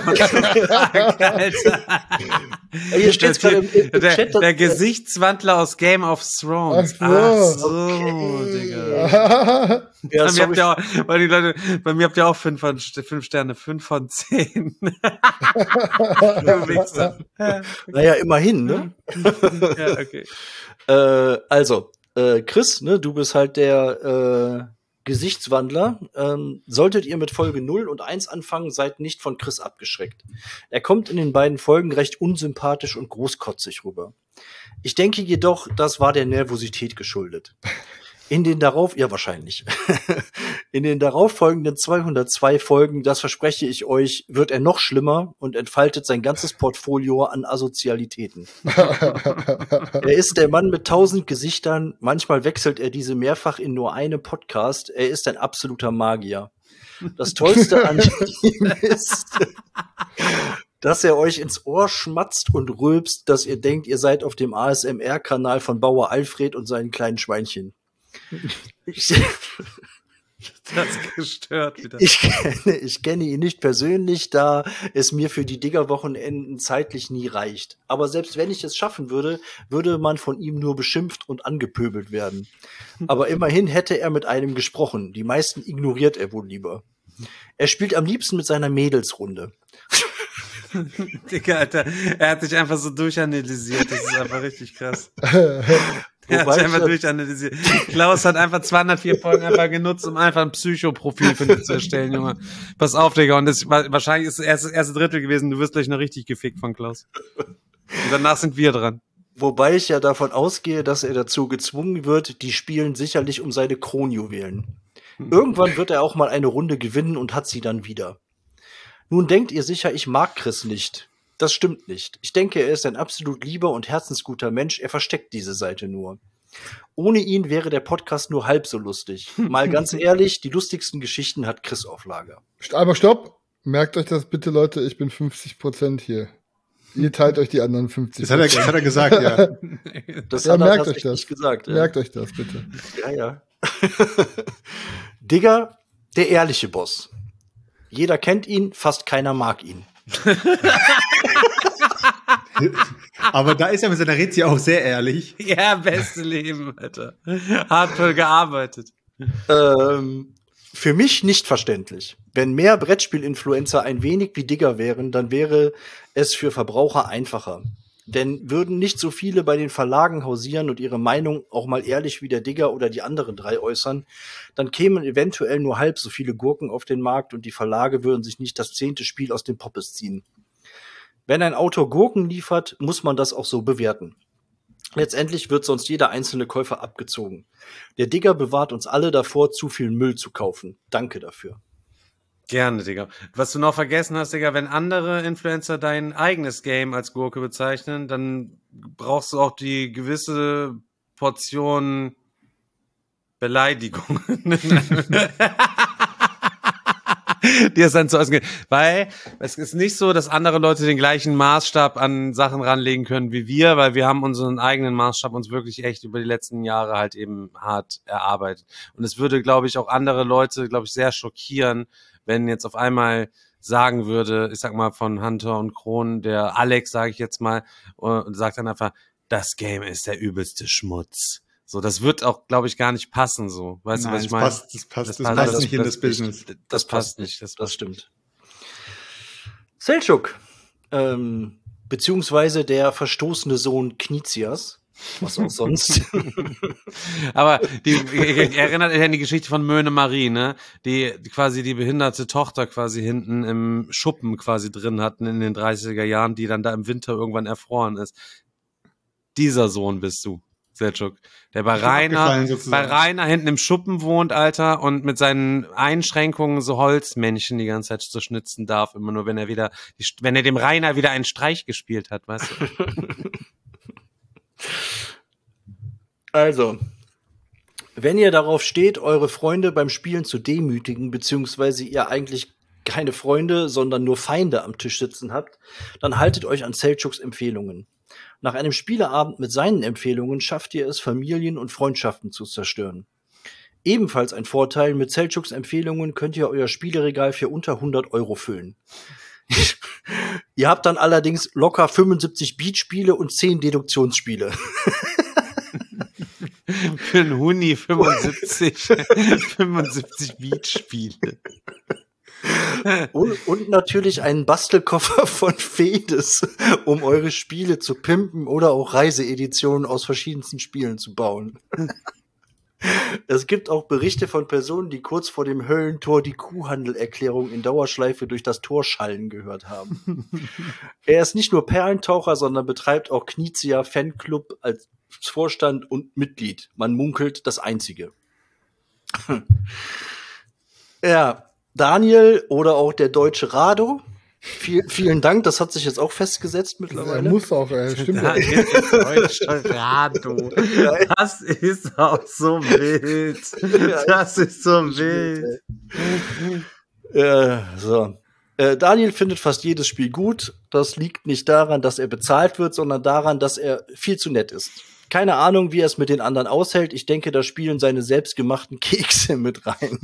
Hier steht's gerade im Chat. Der Gesichtswandler aus Game of Thrones. Ach so, Digga. Ja, bei mir habt ihr auch 5 Sterne, 5 von 10. Naja, immerhin, ne? Ja, okay. Also, Chris, ne, du bist halt der Gesichtswandler. Solltet ihr mit Folge 0 und 1 anfangen, seid nicht von Chris abgeschreckt. Er kommt in den beiden Folgen recht unsympathisch und großkotzig rüber. Ich denke jedoch, das war der Nervosität geschuldet. In den wahrscheinlich. In den darauffolgenden 202 Folgen, das verspreche ich euch, wird er noch schlimmer und entfaltet sein ganzes Portfolio an Asozialitäten. Er ist der Mann mit 1000 Gesichtern, manchmal wechselt er diese mehrfach in nur einem Podcast, er ist ein absoluter Magier. Das Tollste an ihm ist, dass er euch ins Ohr schmatzt und rülpst, dass ihr denkt, ihr seid auf dem ASMR-Kanal von Bauer Alfred und seinen kleinen Schweinchen. Das gestört wieder. Ich kenne ihn nicht persönlich, da es mir für die Digger-Wochenenden zeitlich nie reicht. Aber selbst wenn ich es schaffen würde, würde man von ihm nur beschimpft und angepöbelt werden. Aber immerhin hätte er mit einem gesprochen. Die meisten ignoriert er wohl lieber. Er spielt am liebsten mit seiner Mädelsrunde. Digga, Alter, er hat sich einfach so durchanalysiert. Das ist einfach richtig krass. Er hat sich einfach durchanalysiert. Klaus hat einfach 204 Folgen einfach genutzt, um einfach ein Psychoprofil für dich zu erstellen, Junge. Pass auf, Digga. Und das wahrscheinlich ist das erste Drittel gewesen. Du wirst gleich noch richtig gefickt von Klaus. Und danach sind wir dran. Wobei ich ja davon ausgehe, dass er dazu gezwungen wird, die spielen sicherlich um seine Kronjuwelen. Irgendwann wird er auch mal eine Runde gewinnen und hat sie dann wieder. Nun denkt ihr sicher, ich mag Chris nicht. Das stimmt nicht. Ich denke, er ist ein absolut lieber und herzensguter Mensch. Er versteckt diese Seite nur. Ohne ihn wäre der Podcast nur halb so lustig. Mal ganz ehrlich, die lustigsten Geschichten hat Chris auf Lager. Aber stopp! Merkt euch das bitte, Leute. Ich bin 50% hier. Ihr teilt euch die anderen 50%. Das hat er gesagt, ja. Das hat er merkt tatsächlich euch das. gesagt. Ja. Merkt euch das, bitte. Ja. Digga, Der ehrliche Boss. Jeder kennt ihn, fast keiner mag ihn. Aber da ist er mit seiner Rezi auch sehr ehrlich. Ja, beste Leben, Alter. Hart gearbeitet. Für mich nicht verständlich. Wenn mehr Brettspiel-Influencer ein wenig wie Digger wären, dann wäre es für Verbraucher einfacher. Denn würden nicht so viele bei den Verlagen hausieren und ihre Meinung auch mal ehrlich wie der Digger oder die anderen 3 äußern, dann kämen eventuell nur halb so viele Gurken auf den Markt und die Verlage würden sich nicht das 10. Spiel aus den Poppes ziehen. Wenn ein Autor Gurken liefert, muss man das auch so bewerten. Letztendlich wird sonst jeder einzelne Käufer abgezogen. Der Digger bewahrt uns alle davor, zu viel Müll zu kaufen. Danke dafür. Gerne, Digga. Was du noch vergessen hast, Digga, wenn andere Influencer dein eigenes Game als Gurke bezeichnen, dann brauchst du auch die gewisse Portion Beleidigung. Die es dann zu ausgehen. Weil es ist nicht so, dass andere Leute den gleichen Maßstab an Sachen ranlegen können wie wir, weil wir haben unseren eigenen Maßstab uns wirklich echt über die letzten Jahre halt eben hart erarbeitet. Und es würde, glaube ich, auch andere Leute, glaube ich, sehr schockieren, wenn jetzt auf einmal sagen würde, ich sag mal von Hunter und Kron, der Alex, sage ich jetzt mal, und sagt dann einfach, das Game ist der übelste Schmutz. So, das wird auch, glaube ich, gar nicht passen, so. Weißt du, was ich meine? Das passt nicht in das Business. Das passt nicht. Das stimmt. Selçuk, beziehungsweise der verstoßene Sohn Knizias. Was auch sonst. Aber erinnert euch an die Geschichte von Möhne Marie, ne? Die quasi die behinderte Tochter quasi hinten im Schuppen quasi drin hatten in den 30er Jahren, die dann da im Winter irgendwann erfroren ist. Dieser Sohn bist du, Selçuk, der bei Rainer hinten im Schuppen wohnt, Alter, und mit seinen Einschränkungen so Holzmännchen die ganze Zeit so schnitzen darf, immer nur, wenn er dem Rainer wieder einen Streich gespielt hat, weißt du? Also, wenn ihr darauf steht, eure Freunde beim Spielen zu demütigen, beziehungsweise ihr eigentlich keine Freunde, sondern nur Feinde am Tisch sitzen habt, dann haltet euch an Selçuks Empfehlungen. Nach einem Spieleabend mit seinen Empfehlungen schafft ihr es, Familien und Freundschaften zu zerstören. Ebenfalls ein Vorteil, mit Selçuks Empfehlungen könnt ihr euer Spieleregal für unter 100 € füllen. Ihr habt dann allerdings locker 75 Beat-Spiele und 10 Deduktionsspiele. Für einen Huni 75 Beat-Spiele. Und natürlich einen Bastelkoffer von Fedes, um eure Spiele zu pimpen oder auch Reiseeditionen aus verschiedensten Spielen zu bauen. Es gibt auch Berichte von Personen, die kurz vor dem Höllentor die Kuhhandelerklärung in Dauerschleife durch das Tor schallen gehört haben. Er ist nicht nur Perlentaucher, sondern betreibt auch Knizia Fanclub als Vorstand und Mitglied. Man munkelt das einzige. Ja, Daniel oder auch der deutsche Rado. Vielen Dank, das hat sich jetzt auch festgesetzt mittlerweile. Er muss auch, stimmt. Rado. Das ist auch so wild. Das ist so wild. So. Daniel findet fast jedes Spiel gut. Das liegt nicht daran, dass er bezahlt wird, sondern daran, dass er viel zu nett ist. Keine Ahnung, wie er es mit den anderen aushält. Ich denke, da spielen seine selbstgemachten Kekse mit rein.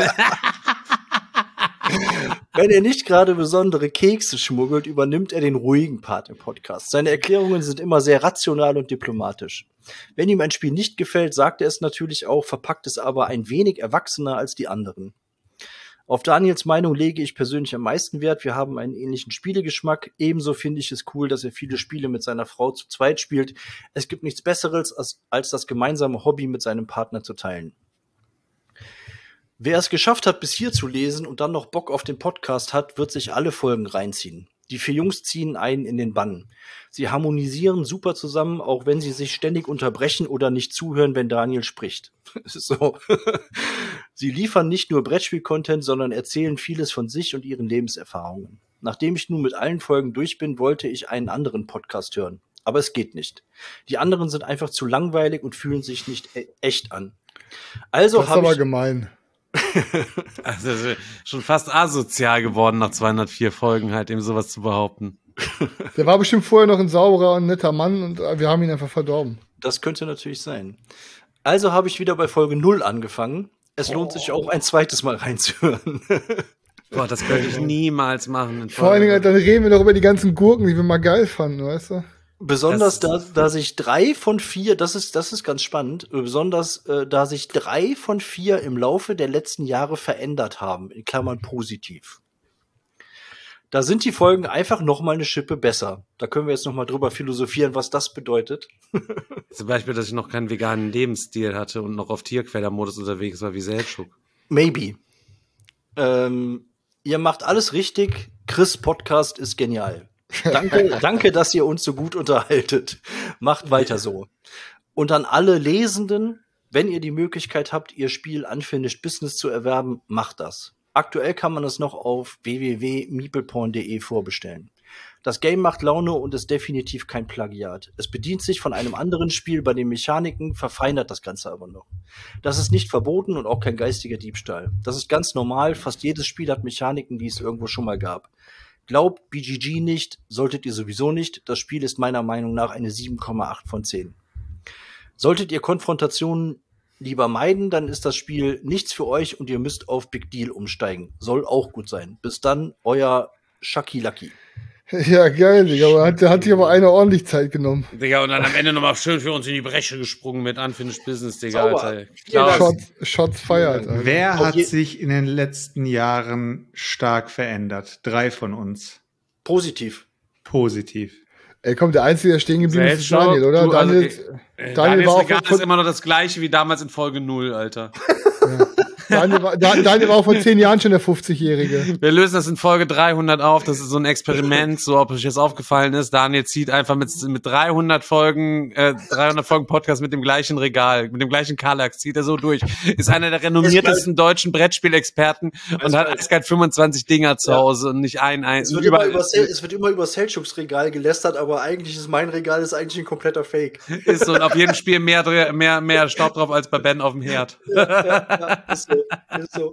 Wenn er nicht gerade besondere Kekse schmuggelt, übernimmt er den ruhigen Part im Podcast. Seine Erklärungen sind immer sehr rational und diplomatisch. Wenn ihm ein Spiel nicht gefällt, sagt er es natürlich auch, verpackt es aber ein wenig erwachsener als die anderen. Auf Daniels Meinung lege ich persönlich am meisten Wert. Wir haben einen ähnlichen Spielegeschmack. Ebenso finde ich es cool, dass er viele Spiele mit seiner Frau zu zweit spielt. Es gibt nichts Besseres, als das gemeinsame Hobby mit seinem Partner zu teilen. Wer es geschafft hat, bis hier zu lesen und dann noch Bock auf den Podcast hat, wird sich alle Folgen reinziehen. Die 4 Jungs ziehen einen in den Bann. Sie harmonisieren super zusammen, auch wenn sie sich ständig unterbrechen oder nicht zuhören, wenn Daniel spricht. So. Sie liefern nicht nur Brettspiel-Content, sondern erzählen vieles von sich und ihren Lebenserfahrungen. Nachdem ich nun mit allen Folgen durch bin, wollte ich einen anderen Podcast hören. Aber es geht nicht. Die anderen sind einfach zu langweilig und fühlen sich nicht echt an. Also das ist aber gemein. Also schon fast asozial geworden nach 204 Folgen halt eben sowas zu behaupten. Der war bestimmt vorher noch ein sauberer und netter Mann und wir haben ihn einfach verdorben. Das könnte natürlich sein. Also habe ich wieder bei Folge 0 angefangen. Es lohnt sich auch ein zweites Mal reinzuhören. Boah, das könnte ich niemals machen. Vor allen Dingen, dann reden wir doch über die ganzen Gurken, die wir mal geil fanden, weißt du? Besonders da sich 3 von 4, das ist ganz spannend, besonders da sich 3 von 4 im Laufe der letzten Jahre verändert haben, in Klammern positiv. Da sind die Folgen einfach noch mal eine Schippe besser. Da können wir jetzt noch mal drüber philosophieren, was das bedeutet. Zum Beispiel, dass ich noch keinen veganen Lebensstil hatte und noch auf Tierquälermodus unterwegs war wie Seltschuk. Maybe. Ihr macht alles richtig. Chris' Podcast ist genial. Danke, dass ihr uns so gut unterhaltet. Macht weiter so. Und an alle Lesenden, wenn ihr die Möglichkeit habt, ihr Spiel Unfinished Business zu erwerben, macht das. Aktuell kann man es noch auf www.meepleporn.de vorbestellen. Das Game macht Laune und ist definitiv kein Plagiat. Es bedient sich von einem anderen Spiel bei den Mechaniken, verfeinert das Ganze aber noch. Das ist nicht verboten und auch kein geistiger Diebstahl. Das ist ganz normal, fast jedes Spiel hat Mechaniken, die es irgendwo schon mal gab. Glaubt BGG nicht, solltet ihr sowieso nicht. Das Spiel ist meiner Meinung nach eine 7,8 von 10. Solltet ihr Konfrontationen lieber meiden, dann ist das Spiel nichts für euch und ihr müsst auf Big Deal umsteigen. Soll auch gut sein. Bis dann, euer Shucky Lucky. Ja, geil, Digga. Aber hat sich aber einer ordentlich Zeit genommen. Digga, und dann am Ende nochmal schön für uns in die Bresche gesprungen mit Unfinished Business, Digga. Alter. Shots feiert. Alter. Wer hat sich in den letzten Jahren stark verändert? 3 von uns. Positiv. Ey, komm, der Einzige, der stehen geblieben ist, Seltschuk, Daniel, oder? Daniel war auch ist immer noch das gleiche wie damals in Folge 0, Alter. Ja. Daniel war auch vor 10 Jahren schon der 50-Jährige. Wir lösen das in Folge 300 auf. Das ist so ein Experiment, so ob euch das aufgefallen ist. Daniel zieht einfach mit 300 Folgen Podcast mit dem gleichen Regal, mit dem gleichen Kallax, zieht er so durch. Ist einer der renommiertesten deutschen Brettspielexperten und hat eiskalt 25 Dinger zu Hause und nicht ein. Es wird immer über Seltschuks Regal gelästert, aber eigentlich ist mein Regal ein kompletter Fake. Ist so, und auf jedem Spiel mehr Staub drauf als bei Ben auf dem Herd. Ja, ist so.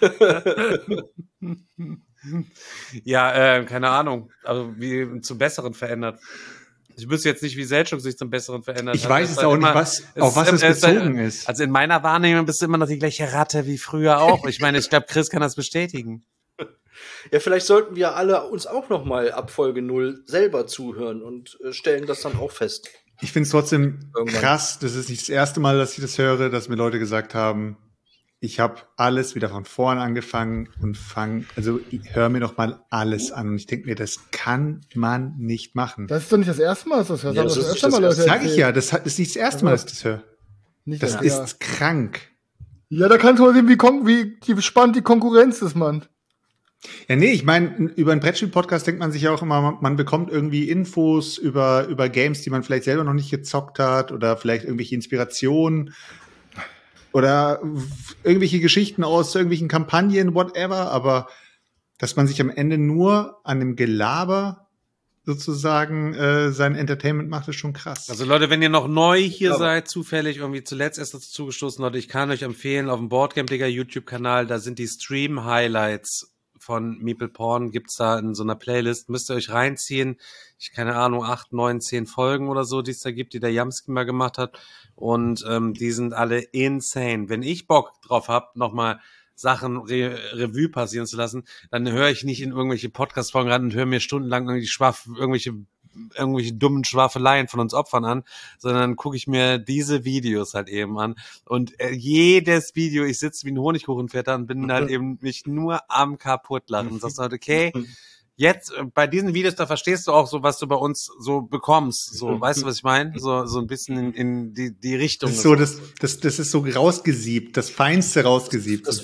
Ja, keine Ahnung. Also wie zum Besseren verändert. Ich wüsste jetzt nicht, wie Seltschuk sich zum Besseren verändert hat. Ich weiß es auch nicht, auf was es bezogen ist. Also in meiner Wahrnehmung bist du immer noch die gleiche Ratte wie früher auch. Ich meine, ich glaube, Chris kann das bestätigen. Ja, vielleicht sollten wir alle uns auch noch mal ab Folge 0 selber zuhören und stellen das dann auch fest. Ich finde es trotzdem krass. Das ist nicht das erste Mal, dass ich das höre, dass mir Leute gesagt haben, ich habe alles wieder von vorn angefangen und hör mir doch mal alles an. Und ich denke mir, das kann man nicht machen. Das ist doch nicht das erste Mal, dass du das hörst. Ja, das ist öfter mal Leute sag ich ja, das ist nicht das erste Mal, dass ich das höre. Das ist krank. Ja, da kannst du mal sehen, wie spannend die Konkurrenz ist, Mann. Ja, nee, ich meine, über einen Brettspiel-Podcast denkt man sich ja auch immer, man bekommt irgendwie Infos über Games, die man vielleicht selber noch nicht gezockt hat oder vielleicht irgendwelche Inspirationen oder irgendwelche Geschichten aus irgendwelchen Kampagnen, whatever, aber dass man sich am Ende nur an dem Gelaber sozusagen sein Entertainment macht, ist schon krass. Also Leute, wenn ihr noch neu hier seid, zufällig irgendwie zuletzt erst dazu gestoßen, Leute, ich kann euch empfehlen, auf dem Boardgame-Digger YouTube-Kanal, da sind die Stream-Highlights von Meeple Porn, gibt's da in so einer Playlist, müsst ihr euch reinziehen. Keine Ahnung, 8, 9, 10 Folgen oder so, die es da gibt, die der Jamski mal gemacht hat. Und die sind alle insane. Wenn ich Bock drauf hab, nochmal Sachen Revue passieren zu lassen, dann höre ich nicht in irgendwelche Podcast-Folgen rein und höre mir stundenlang irgendwelche dummen Schwafeleien von uns Opfern an, sondern gucke ich mir diese Videos halt eben an. Und jedes Video, ich sitze wie ein Honigkuchenvetter und bin halt eben mich nur am kaputtlachen. Und sagst halt, okay, jetzt bei diesen Videos, da verstehst du auch so, was du bei uns so bekommst. So, weißt du, was ich meine? So ein bisschen in die Richtung. Das ist das ist so rausgesiebt, das Feinste rausgesiebt. Das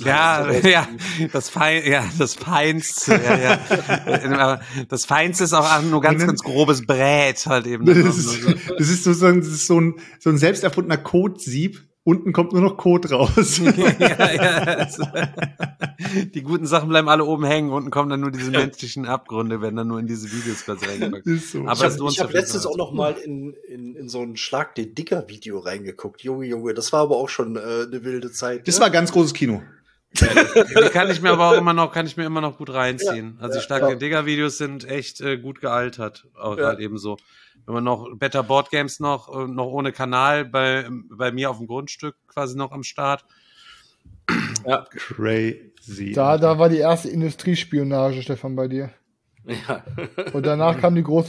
Feinste. Ja. Aber das Feinste ist auch nur ganz grobes Brät halt eben. Das ist so ein selbst erfundener Kotesieb. Unten kommt nur noch Kot raus. Ja. Die guten Sachen bleiben alle oben hängen. Unten kommen dann nur diese menschlichen Abgründe, werden dann nur in diese Videos quasi reingepackt. So. Aber ich hab letztens auch noch mal in so ein Schlag den Dicker-Video reingeguckt. Junge, das war aber auch schon eine wilde Zeit. Das war ganz großes Kino. Die kann ich mir aber auch immer noch gut reinziehen. Also die Schlag den Digger-Videos sind echt gut gealtert. Auch halt eben so. Wenn man noch Better Board Games noch ohne Kanal bei mir auf dem Grundstück quasi noch am Start. Ja. Crazy. Da war die erste Industriespionage, Stefan, bei dir. Ja. Und danach kam das große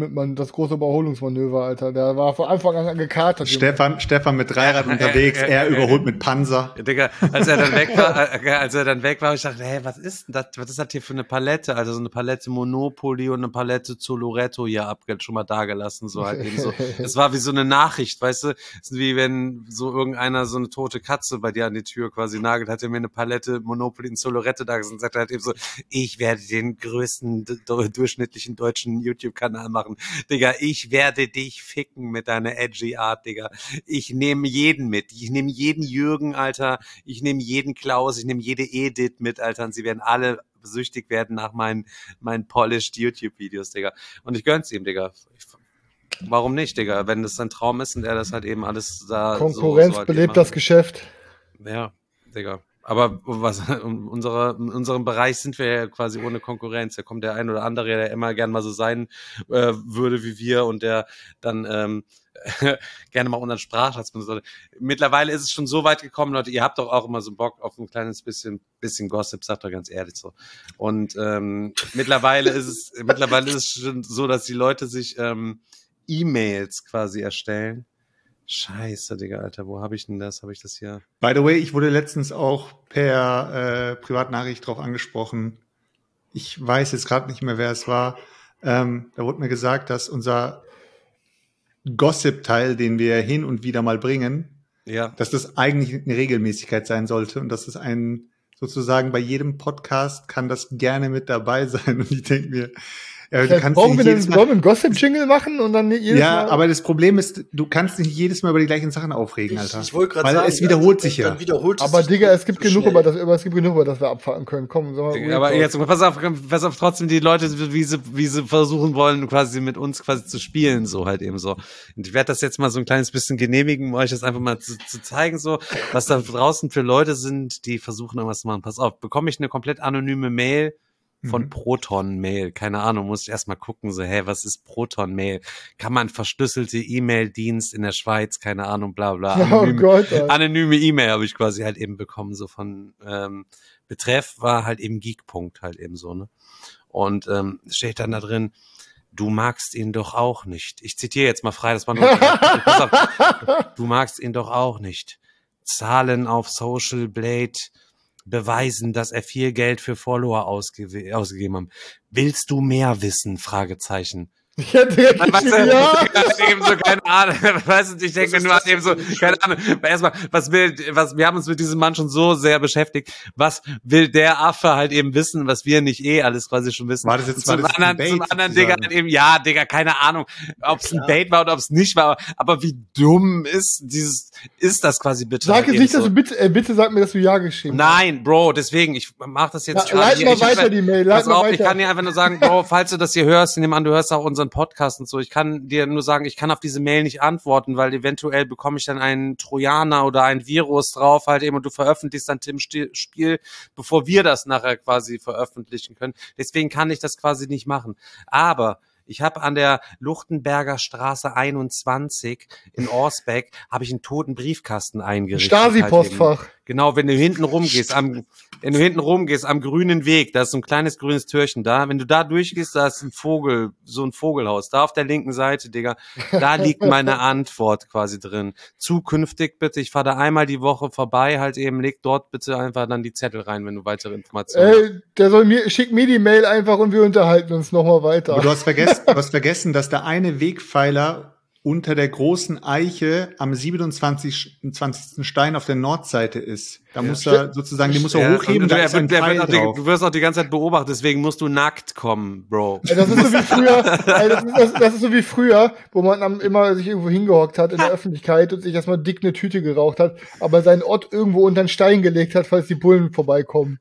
Überholungsmanöver, Alter. Der war von Anfang an gekatert. Stefan mit Dreirad unterwegs, er überholt mit Panzer. Digga, als er dann weg war, ich dachte, hey, was ist denn das? Was ist das hier für eine Palette? Also so eine Palette Monopoly und eine Palette Zoloretto hier schon mal dagelassen, so halt eben so. Das war wie so eine Nachricht, weißt du? Das ist wie wenn so irgendeiner so eine tote Katze bei dir an die Tür quasi nagelt, hat er mir eine Palette Monopoly und Zoloretto dagelassen und sagt halt eben so, ich werde den größten durchschnittlichen deutschen YouTube-Kanal machen. Digga, ich werde dich ficken mit deiner edgy Art, Digga. Ich nehme jeden mit. Ich nehme jeden Jürgen, Alter. Ich nehme jeden Klaus. Ich nehme jede Edith mit, Alter. Und sie werden alle süchtig werden nach meinen polished YouTube-Videos, Digga. Und ich gönn's ihm, Digga. Warum nicht, Digga? Wenn das sein Traum ist und er das halt eben alles da Konkurrenz so halt belebt das Geschäft. Ja, Digga. Aber in unserem Bereich sind wir ja quasi ohne Konkurrenz. Da kommt der ein oder andere, der immer gern mal so sein würde wie wir und der dann gerne mal unseren Sprachschatz benutzt. Mittlerweile ist es schon so weit gekommen, Leute, ihr habt doch auch immer so Bock auf ein kleines bisschen Gossip, sagt doch ganz ehrlich so. Und mittlerweile ist es schon so, dass die Leute sich E-Mails quasi erstellen. Scheiße, Digga, Alter, wo habe ich denn das? Habe ich das hier? By the way, ich wurde letztens auch per Privatnachricht drauf angesprochen. Ich weiß jetzt gerade nicht mehr, wer es war. Da wurde mir gesagt, dass unser Gossip-Teil, den wir hin und wieder mal bringen, dass das eigentlich eine Regelmäßigkeit sein sollte und dass es sozusagen bei jedem Podcast kann das gerne mit dabei sein. Und ich denke mir, ja, wollen wir einen Gossip-Jingle machen und dann jedes Mal? Aber das Problem ist, du kannst nicht jedes Mal über die gleichen Sachen aufregen, Alter. Ich wollte gerade sagen, es wiederholt sich ja. Aber Digga, es gibt genug, über das wir abfahren können. Komm, aber jetzt, pass auf, trotzdem die Leute, wie sie versuchen wollen, quasi mit uns quasi zu spielen, so halt eben so. Und ich werde das jetzt mal so ein kleines bisschen genehmigen, um euch das einfach mal zu zeigen, so, was da draußen für Leute sind, die versuchen irgendwas zu machen. Pass auf, bekomme ich eine komplett anonyme Mail von Proton Mail, keine Ahnung, muss ich erstmal gucken, so, hey, was ist Proton Mail? Kann man verschlüsselte E-Mail-Dienst in der Schweiz, keine Ahnung, bla bla. Anonyme E-Mail habe ich quasi halt eben bekommen, so von Betreff war halt eben Geek-Punkt halt eben so, ne? Und steht dann da drin, du magst ihn doch auch nicht. Ich zitiere jetzt mal frei, das war nur du magst ihn doch auch nicht. Zahlen auf Social Blade beweisen, dass er viel Geld für Follower ausgegeben hat. Willst du mehr wissen? Fragezeichen. Ja, eben so, keine Ahnung. Weißt du, ich denke nur an eben so, keine Ahnung. Erstmal, wir haben uns mit diesem Mann schon so sehr beschäftigt. Was will der Affe halt eben wissen, was wir nicht alles quasi schon wissen? War das jetzt zum anderen Digga halt eben, ja, Digga, keine Ahnung, ob es ein Bait war oder ob es nicht war, aber wie dumm ist das quasi bitte? Sag jetzt nicht, dass du bitte sag mir, dass du ja geschrieben hast. Nein, Bro, deswegen, ich mach das jetzt. Leit mal weiter die Mail, ich kann dir einfach nur sagen, Bro, falls du das hier hörst, nehm an, du hörst auch unseren Podcast und so. Ich kann dir nur sagen, ich kann auf diese Mail nicht antworten, weil eventuell bekomme ich dann einen Trojaner oder ein Virus drauf halt eben und du veröffentlichst dann Tims Spiel, bevor wir das nachher quasi veröffentlichen können. Deswegen kann ich das quasi nicht machen. Aber ich habe an der Luchtenberger Straße 21 in Orsbeck habe ich einen toten Briefkasten eingerichtet. Stasi-Postfach. Halt genau, wenn du hinten rumgehst am grünen Weg, da ist so ein kleines grünes Türchen da. Wenn du da durchgehst, da ist so ein Vogelhaus. Da auf der linken Seite, Digga, da liegt meine Antwort quasi drin. Zukünftig bitte, ich fahre da einmal die Woche vorbei, halt eben, leg dort bitte einfach dann die Zettel rein, wenn du weitere Informationen hast. Schick mir die Mail einfach und wir unterhalten uns nochmal weiter. Aber du hast vergessen, dass der eine Wegpfeiler unter der großen Eiche am 27. Stein auf der Nordseite ist. Da muss er sozusagen, die muss er hochheben, da ist ein Pfeil drauf. Du wirst auch die ganze Zeit beobachtet, deswegen musst du nackt kommen, Bro. Das ist so wie früher, das ist so wie früher, wo man immer sich irgendwo hingehockt hat in der Öffentlichkeit und sich erstmal dick eine Tüte geraucht hat, aber seinen Ott irgendwo unter den Stein gelegt hat, falls die Bullen vorbeikommen.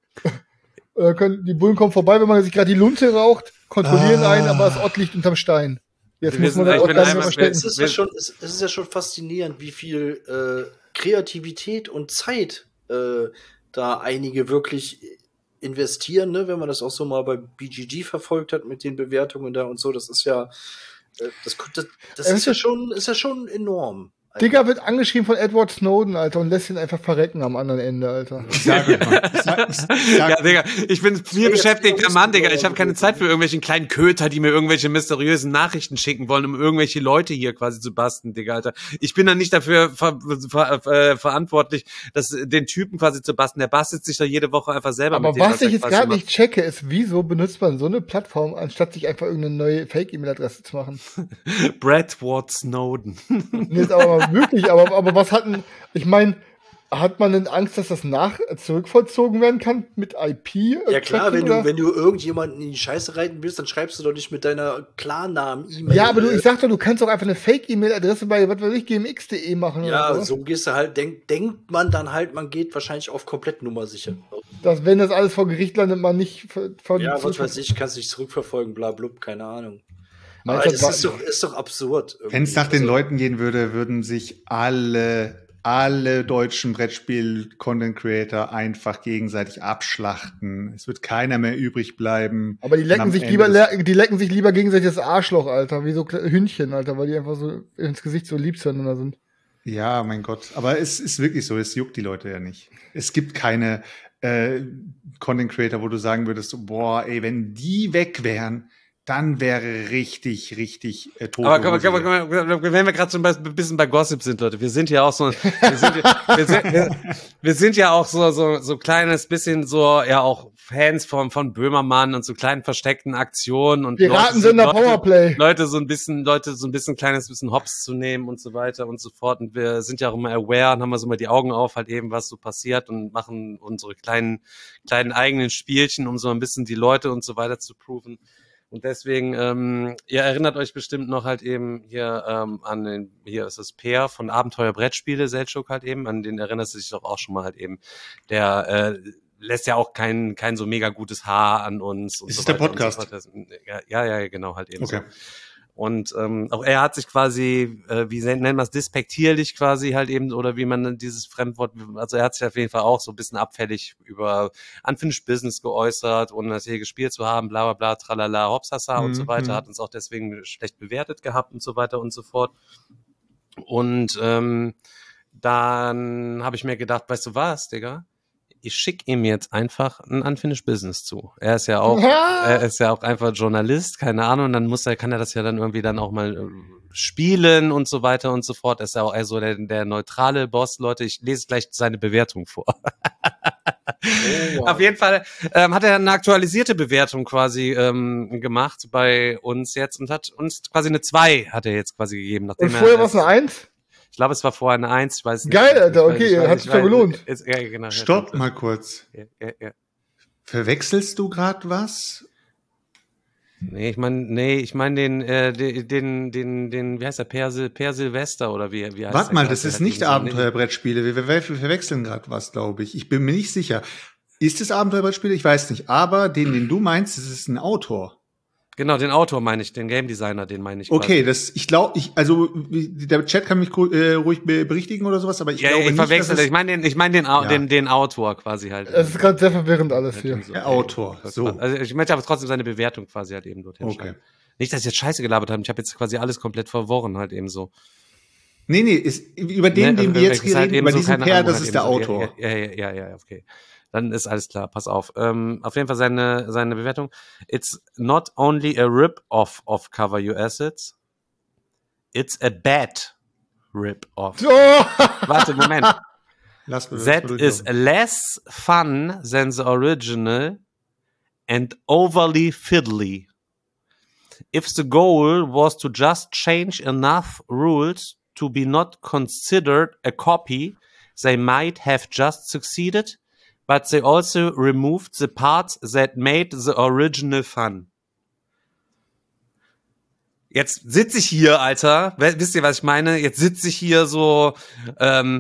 Die Bullen kommen vorbei, wenn man sich gerade die Lunte raucht, kontrollieren einen, aber das Ott liegt unterm Stein. Jetzt muss man das Ott dann verstecken. Es ist ja schon faszinierend, wie viel Kreativität und Zeit da einige wirklich investieren, ne? Wenn man das auch so mal bei BGG verfolgt hat mit den Bewertungen da und so, das ist ja das ist ja schon enorm. Digga wird angeschrieben von Edward Snowden, Alter, und lässt ihn einfach verrecken am anderen Ende, Alter. Ja, Digga, ich bin viel beschäftigter Mann, Digga. Ich habe keine Zeit für irgendwelchen kleinen Köter, die mir irgendwelche mysteriösen Nachrichten schicken wollen, um irgendwelche Leute hier quasi zu basten, Digga, Alter. Ich bin dann nicht dafür verantwortlich, den Typen quasi zu basten. Der bastet sich da jede Woche einfach selber. Aber mit was ich jetzt gerade nicht checke, ist, wieso benutzt man so eine Plattform, anstatt sich einfach irgendeine neue Fake-E-Mail-Adresse zu machen? Bradward Snowden. Nee, ist aber wirklich, aber was hatten, ich meine, hat man denn Angst, dass das zurückvollzogen werden kann mit IP? Ja klar, wenn du irgendjemanden in die Scheiße reiten willst, dann schreibst du doch nicht mit deiner Klarnamen-E-Mail. Ja, aber ich sag doch, du kannst doch einfach eine Fake-E-Mail-Adresse bei, was weiß ich, gmx.de machen. Ja, oder so gehst du halt, denkt man dann halt, man geht wahrscheinlich auf komplett nummersicher. Wenn das alles vor Gericht landet, man nicht ja, was weiß ich, kannst dich zurückverfolgen, bla blub, keine Ahnung. Aber das ist doch absurd. Wenn es nach den Leuten gehen würde, würden sich alle deutschen Brettspiel-Content-Creator einfach gegenseitig abschlachten. Es wird keiner mehr übrig bleiben. Aber die lecken sich lieber gegenseitig das Arschloch, Alter, wie so Hündchen, Alter, weil die einfach so ins Gesicht so lieb zueinander sind. Ja, mein Gott. Aber es ist wirklich so, es juckt die Leute ja nicht. Es gibt keine Content-Creator, wo du sagen würdest, boah, ey, wenn die weg wären, dann wäre richtig tot. Aber wenn wir gerade so ein bisschen bei Gossip sind, Leute, wir sind ja auch so, wir sind ja auch so kleines bisschen so, ja auch Fans von Böhmermann und so kleinen versteckten Aktionen und Piraten sind der Powerplay. Leute so ein bisschen kleines bisschen Hops zu nehmen und so weiter und so fort. Und wir sind ja auch immer aware und haben so mal die Augen auf, halt eben, was so passiert und machen unsere kleinen eigenen Spielchen, um so ein bisschen die Leute und so weiter zu proven. Und deswegen, ihr erinnert euch bestimmt noch halt eben hier hier ist das Peer von Abenteuer Brettspiele, Seltschuk halt eben, an den erinnerst du dich doch auch schon mal halt eben. Der lässt ja auch kein so mega gutes Haar an uns. Und ist so der Podcast? So ja, genau, halt eben okay. So. Und auch er hat sich quasi, wie nennt man es, despektierlich quasi halt eben, oder wie man dieses Fremdwort, also er hat sich auf jeden Fall auch so ein bisschen abfällig über Unfinished Business geäußert, ohne das hier gespielt zu haben, bla bla bla, tralala, hopsasa und so weiter, hat uns auch deswegen schlecht bewertet gehabt und so weiter und so fort. Und dann habe ich mir gedacht, weißt du was, Digga? Ich schicke ihm jetzt einfach ein Unfinished Business zu. Er ist ja auch einfach Journalist, keine Ahnung, und dann kann er das ja dann irgendwie dann auch mal spielen und so weiter und so fort. Er ist ja auch eher so der neutrale Boss, Leute. Ich lese gleich seine Bewertung vor. Wow. Auf jeden Fall hat er eine aktualisierte Bewertung quasi gemacht bei uns jetzt und hat uns quasi eine 2 hat er jetzt quasi gegeben. Und vorher war es eine 1? Ich glaube, es war vorher eine 1, ich weiß nicht. Geil, Alter, okay, hat sich schon gelohnt. Genau, stopp mal kurz. Ja. Verwechselst du gerade was? Nee, ich meine den, wie heißt der, Per Silvester oder wie heißt der? Warte mal, das ist nicht Abenteuerbrettspiele. Wir verwechseln gerade was, glaube ich. Ich bin mir nicht sicher. Ist es Abenteuerbrettspiele? Ich weiß nicht. Aber den du meinst, das ist ein Autor. Genau, den Autor meine ich, den Game Designer, den meine ich. Okay, also der Chat kann mich ruhig berichtigen oder sowas, aber ich glaube nicht, verwechsel, ich meine den Autor quasi halt. Es ist gerade sehr verwirrend alles hier. Der Autor, so. Also ich möchte aber trotzdem seine Bewertung quasi halt eben dorthin schreiben. Nicht, dass ich jetzt Scheiße gelabert habe, ich habe jetzt quasi alles komplett verworren halt eben so. Nee, über den wir jetzt reden, halt über diesen Pair, das ist der Autor. Ja, okay. Dann ist alles klar, pass auf. Auf jeden Fall seine Bewertung. It's not only a rip-off of Cover Your Assets, it's a bad rip-off. Oh! Warte, Moment. That is less fun than the original and overly fiddly. If the goal was to just change enough rules to be not considered a copy, they might have just succeeded, but they also removed the parts that made the original fun. Jetzt sitze ich hier, Alter. Wisst ihr, was ich meine? Jetzt sitze ich hier so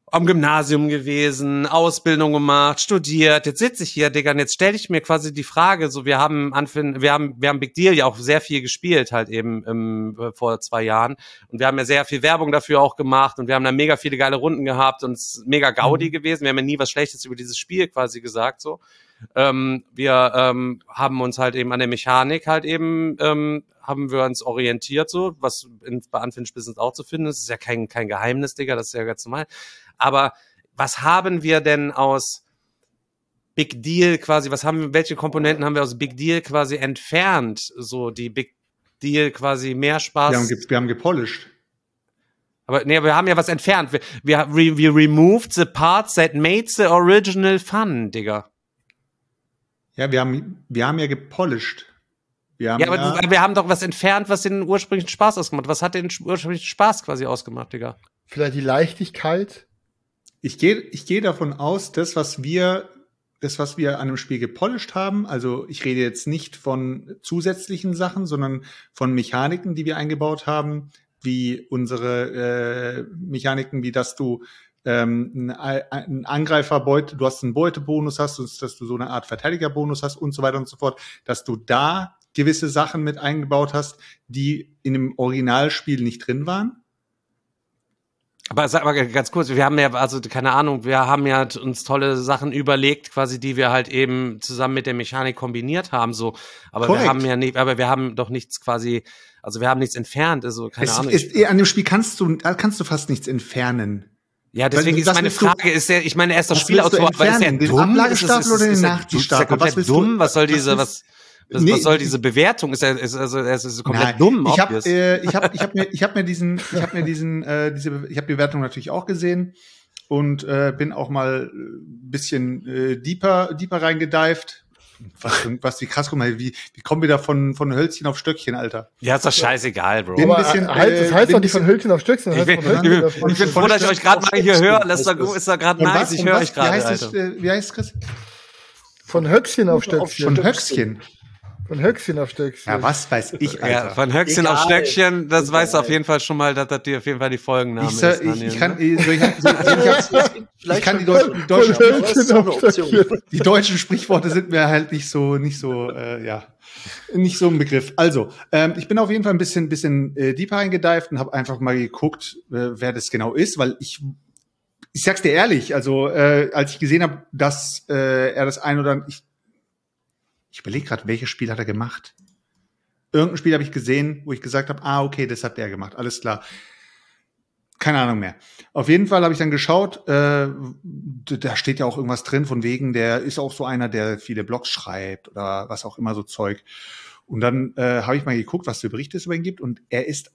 am Gymnasium gewesen, Ausbildung gemacht, studiert. Jetzt sitze ich hier, Digga, und jetzt stelle ich mir quasi die Frage, so wir haben Big Deal ja auch sehr viel gespielt halt eben vor 2 Jahren und wir haben ja sehr viel Werbung dafür auch gemacht und wir haben da mega viele geile Runden gehabt und es ist mega Gaudi gewesen. Wir haben ja nie was Schlechtes über dieses Spiel quasi gesagt, so. Wir haben uns halt eben an der Mechanik halt eben haben wir uns orientiert, so, was bei Unfinished Business auch zu finden ist. Das ist ja kein Geheimnis, Digga, das ist ja ganz normal. Aber was haben wir denn aus Big Deal quasi, welche Komponenten haben wir aus Big Deal quasi entfernt, so die Big Deal quasi mehr Spaß? Wir haben gepolished. Aber nee, wir haben ja was entfernt. Wir removed the parts that made the original fun, Digga. Ja, wir haben ja gepolished. Wir haben doch was entfernt, was den ursprünglichen Spaß ausgemacht hat. Was hat den ursprünglichen Spaß quasi ausgemacht, Digga? Vielleicht die Leichtigkeit? Ich gehe davon aus, das, was wir an dem Spiel gepolished haben, also ich rede jetzt nicht von zusätzlichen Sachen, sondern von Mechaniken, die wir eingebaut haben, wie unsere Mechaniken, wie dass du einen Angreifer du hast einen Beutebonus hast, dass du so eine Art Verteidigerbonus hast und so weiter und so fort, dass du da gewisse Sachen mit eingebaut hast, die in dem Originalspiel nicht drin waren. Aber sag mal ganz kurz, wir haben ja, also keine Ahnung, wir haben ja uns tolle Sachen überlegt, quasi, die wir halt eben zusammen mit der Mechanik kombiniert haben, so. Aber Korrekt. wir haben doch nichts quasi, also wir haben nichts entfernt, also keine Ahnung. An dem Spiel kannst du fast nichts entfernen. Ja, deswegen ist meine Frage, er ist doch Spielautor, aber ist er den dumm? Ablagestapel oder den Nachziehstapel? Was ist dumm? Was soll diese Bewertung? Ist er komplett dumm? Ich habe die Bewertung natürlich auch gesehen und bin auch mal ein bisschen deeper reingedived. Wie krass, guck mal, wie kommen wir da von Hölzchen auf Stöckchen, Alter? Ja, ist doch scheißegal, Bro. Das heißt doch nicht von Hölzchen auf Stöckchen. Ich bin froh, dass ich euch gerade mal hier höre. Das ist doch gerade nice. Ich höre euch gerade. Wie heißt es, Chris? Von Höchstchen auf Stöckchen. Von Höchstchen. Von Höchstchen auf Stöckchen. Ja, was weiß ich, Alter. Ja, von Höchstchen auf Stöckchen, das weißt du auf jeden Fall schon mal, dass das dir auf jeden Fall die Folgennamen ist. Die deutschen Sprichworte sind mir halt nicht so ein Begriff. Also, ich bin auf jeden Fall ein bisschen deeper reingedived und habe einfach mal geguckt, wer das genau ist, weil ich sag's dir ehrlich, also als ich gesehen habe, dass er das ein oder ich überlege gerade, welches Spiel hat er gemacht? Irgendein Spiel habe ich gesehen, wo ich gesagt habe, okay, das hat der gemacht, alles klar. Keine Ahnung mehr. Auf jeden Fall habe ich dann geschaut, da steht ja auch irgendwas drin, von wegen, der ist auch so einer, der viele Blogs schreibt oder was auch immer so Zeug. Und dann habe ich mal geguckt, was für Berichte es über ihn gibt. Und er ist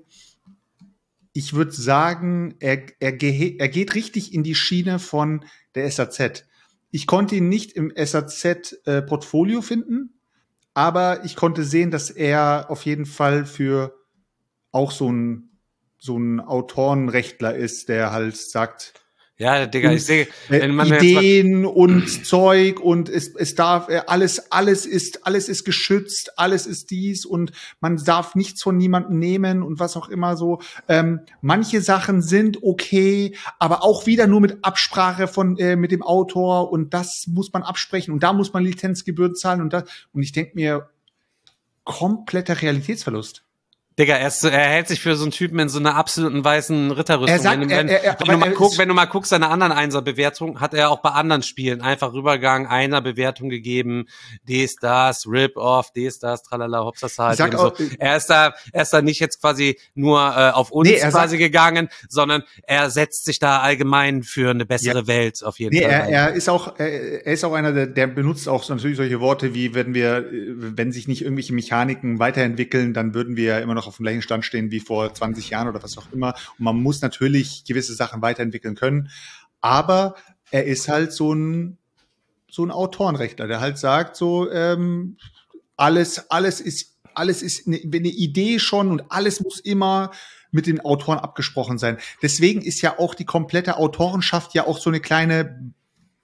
ich würde sagen, er geht richtig in die Schiene von der SAZ. Ich konnte ihn nicht im SAZ-Portfolio finden, aber ich konnte sehen, dass er auf jeden Fall für auch so ein Autorenrechtler ist, der halt sagt, ja, Digga, ich sehe Ideen und Zeug und es darf alles ist geschützt, alles ist dies und man darf nichts von niemandem nehmen und was auch immer so. Manche Sachen sind okay, aber auch wieder nur mit Absprache mit dem Autor und das muss man absprechen und da muss man Lizenzgebühren zahlen und ich denke mir, kompletter Realitätsverlust. Digga, er hält sich für so einen Typen in so einer absoluten weißen Ritterrüstung. Wenn du mal guckst, seine anderen Einser-Bewertungen, hat er auch bei anderen Spielen einfach Rübergang einer Bewertung gegeben, das, Rip-Off, das, tralala, hopsasa. So. Er ist da nicht jetzt quasi nur auf uns quasi gegangen, sondern er setzt sich da allgemein für eine bessere Welt auf jeden Fall. Er ist auch einer, der benutzt auch natürlich solche Worte wie, wenn sich nicht irgendwelche Mechaniken weiterentwickeln, dann würden wir immer noch auf dem gleichen Stand stehen wie vor 20 Jahren oder was auch immer. Und man muss natürlich gewisse Sachen weiterentwickeln können. Aber er ist halt so ein Autorenrechtler, der halt sagt so, alles ist eine Idee schon und alles muss immer mit den Autoren abgesprochen sein. Deswegen ist ja auch die komplette Autorenschaft ja auch so eine kleine,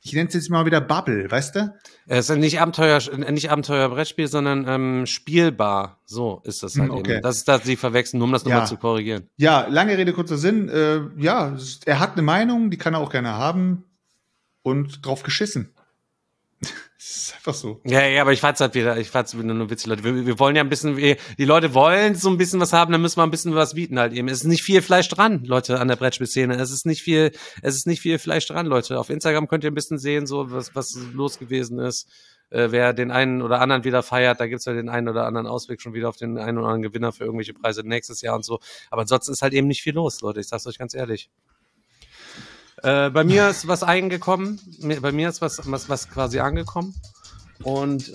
ich nenne es jetzt mal wieder Bubble, weißt du? Es ist nicht Abenteuer-Brettspiel, sondern spielbar. So ist das halt Okay. eben. Das ist das, sie verwechseln, nur um das nochmal zu korrigieren. Ja, lange Rede, kurzer Sinn. Er hat eine Meinung, die kann er auch gerne haben und drauf geschissen. Das ist einfach so. Ja, aber ich fand's wieder nur witzig, Leute. Wir wollen ja ein bisschen, die Leute wollen so ein bisschen was haben, dann müssen wir ein bisschen was bieten halt eben. Es ist nicht viel Fleisch dran, Leute, an der Brettspielszene. Es ist nicht viel Fleisch dran, Leute. Auf Instagram könnt ihr ein bisschen sehen, so was los gewesen ist. Wer den einen oder anderen wieder feiert, da gibt's ja den einen oder anderen Ausweg schon wieder auf den einen oder anderen Gewinner für irgendwelche Preise nächstes Jahr und so. Aber ansonsten ist halt eben nicht viel los, Leute. Ich sag's euch ganz ehrlich. Bei mir ist was eingekommen. Bei mir ist was quasi angekommen. Und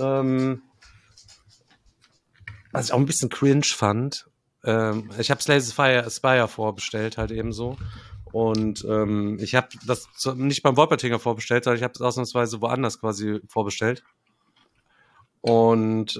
was ich auch ein bisschen cringe fand, ich habe Slay the Spire vorbestellt, halt eben so. Und ich habe das nicht beim Wolpertinger vorbestellt, sondern ich habe es ausnahmsweise woanders quasi vorbestellt. Und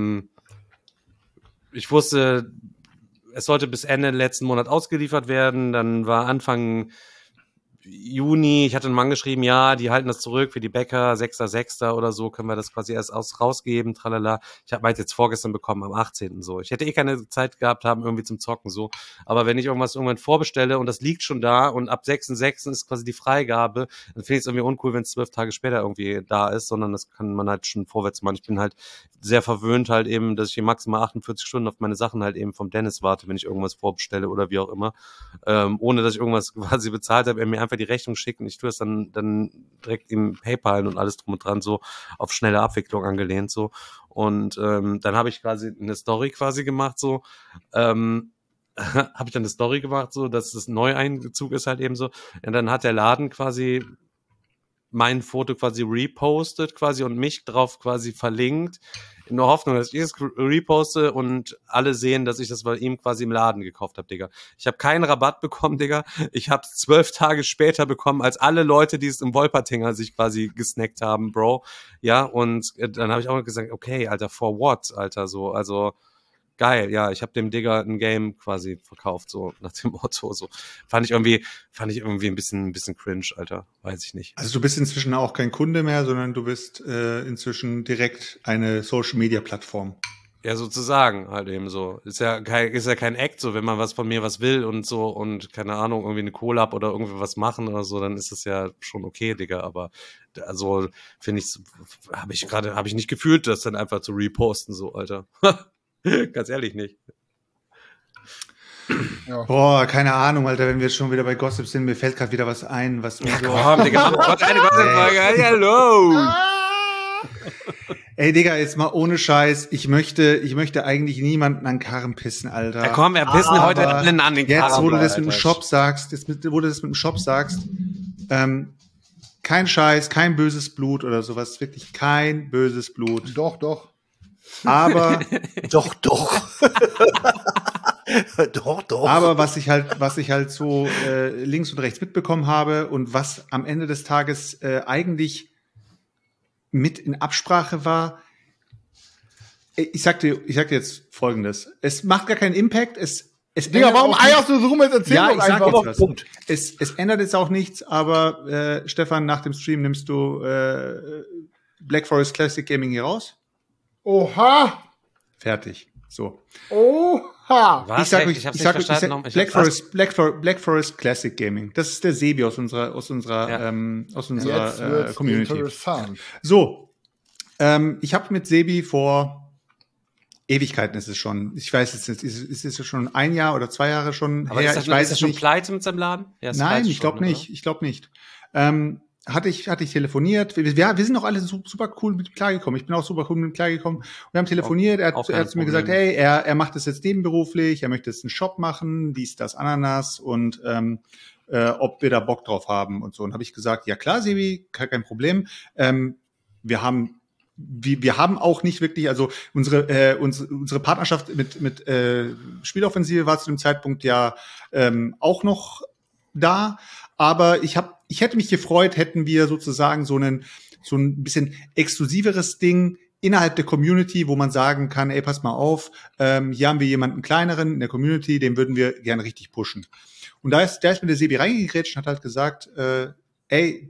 ich wusste, es sollte bis Ende letzten Monat ausgeliefert werden. Dann war Anfang Juni, ich hatte einen Mann geschrieben, ja, die halten das zurück für die Bäcker, 6.6. oder so, können wir das quasi erst rausgeben, tralala. Ich habe meins jetzt vorgestern bekommen, am 18. so. Ich hätte keine Zeit gehabt haben, irgendwie zum Zocken so. Aber wenn ich irgendwann vorbestelle und das liegt schon da und ab 6.6. ist quasi die Freigabe, dann finde ich es irgendwie uncool, wenn es 12 Tage später irgendwie da ist, sondern das kann man halt schon vorwärts machen. Ich bin halt sehr verwöhnt halt eben, dass ich hier maximal 48 Stunden auf meine Sachen halt eben vom Dennis warte, wenn ich irgendwas vorbestelle oder wie auch immer, ohne dass ich irgendwas quasi bezahlt habe, er mir einfach die Rechnung schickt und ich tue es dann direkt im PayPal und alles drum und dran so auf schnelle Abwicklung angelehnt so und dann habe ich quasi eine Story quasi gemacht so habe ich dann eine Story gemacht so, dass das Neueinzug ist halt eben so und dann hat der Laden quasi mein Foto quasi repostet quasi und mich drauf quasi verlinkt, in der Hoffnung, dass ich es reposte und alle sehen, dass ich das bei ihm quasi im Laden gekauft habe, Digga. Ich habe keinen Rabatt bekommen, Digga. Ich habe es 12 Tage später bekommen, als alle Leute, die es im Wolpertinger sich quasi gesnackt haben, Bro. Ja, und dann habe ich auch noch gesagt, okay, Alter, for what, Alter, so, also geil, ja, ich habe dem Digger ein Game quasi verkauft, so nach dem Motto, so. Fand ich irgendwie ein bisschen cringe, Alter, weiß ich nicht. Also du bist inzwischen auch kein Kunde mehr, sondern du bist inzwischen direkt eine Social-Media-Plattform. Ja, sozusagen, halt eben so. Ist ja kein Act, so, wenn man was von mir was will und so und, keine Ahnung, irgendwie eine Collab oder irgendwie was machen oder so, dann ist es ja schon okay, Digga, aber also, finde ich, habe ich nicht gefühlt, das dann einfach zu reposten, so, Alter. Ganz ehrlich nicht. Ja. Boah, keine Ahnung, Alter, wenn wir schon wieder bei Gossip sind, mir fällt gerade wieder was ein, was mir so... Komm, Digga, Gott, eine Gossip-Folge, hallo! Ey, Digga, jetzt mal ohne Scheiß, ich möchte eigentlich niemanden an Karren pissen, Alter. Ja, komm, wir pissen heute allen an den Karren. Jetzt, wo du das mit dem Shop sagst, kein Scheiß, kein böses Blut oder sowas, wirklich kein böses Blut. Doch. Aber doch. Doch. Aber was ich halt so links und rechts mitbekommen habe und was am Ende des Tages eigentlich mit in Absprache war, ich sag dir jetzt Folgendes: Es macht gar keinen Impact. Digga, warum eierst du so rum? Jetzt erzähl ja, doch einfach. Jetzt was. Es ändert jetzt auch nichts, aber Stefan, nach dem Stream nimmst du Black Forest Classic Gaming hier raus. Oha! Fertig. So. Oha! Was? Ich sag Black Black Forest Classic Gaming. Das ist der Sebi aus unserer Community. Interessant. So. Ich habe mit Sebi vor Ewigkeiten ist es schon. Ich weiß jetzt nicht, ist es schon 1 Jahr oder 2 Jahre schon aber her. Ist er schon pleite mit seinem Laden? Ja, nein, ich glaube nicht. Ich glaube nicht. Hatte ich telefoniert. Wir sind auch alle super cool mit ihm klargekommen. Ich bin auch super cool mit ihm klargekommen. Wir haben telefoniert. Er hat zu mir gesagt, hey, er macht das jetzt nebenberuflich. Er möchte jetzt einen Shop machen, dies, das, Ananas und ob wir da Bock drauf haben und so. Und habe ich gesagt, ja klar, Sebi, kein Problem. Wir haben auch nicht wirklich, also unsere Partnerschaft mit Spieloffensive war zu dem Zeitpunkt ja auch noch da. Aber ich hätte mich gefreut, hätten wir sozusagen so ein bisschen exklusiveres Ding innerhalb der Community, wo man sagen kann, ey, pass mal auf, hier haben wir jemanden kleineren in der Community, den würden wir gerne richtig pushen. Und da ist mir der Sebi reingegrätscht und hat halt gesagt, ey,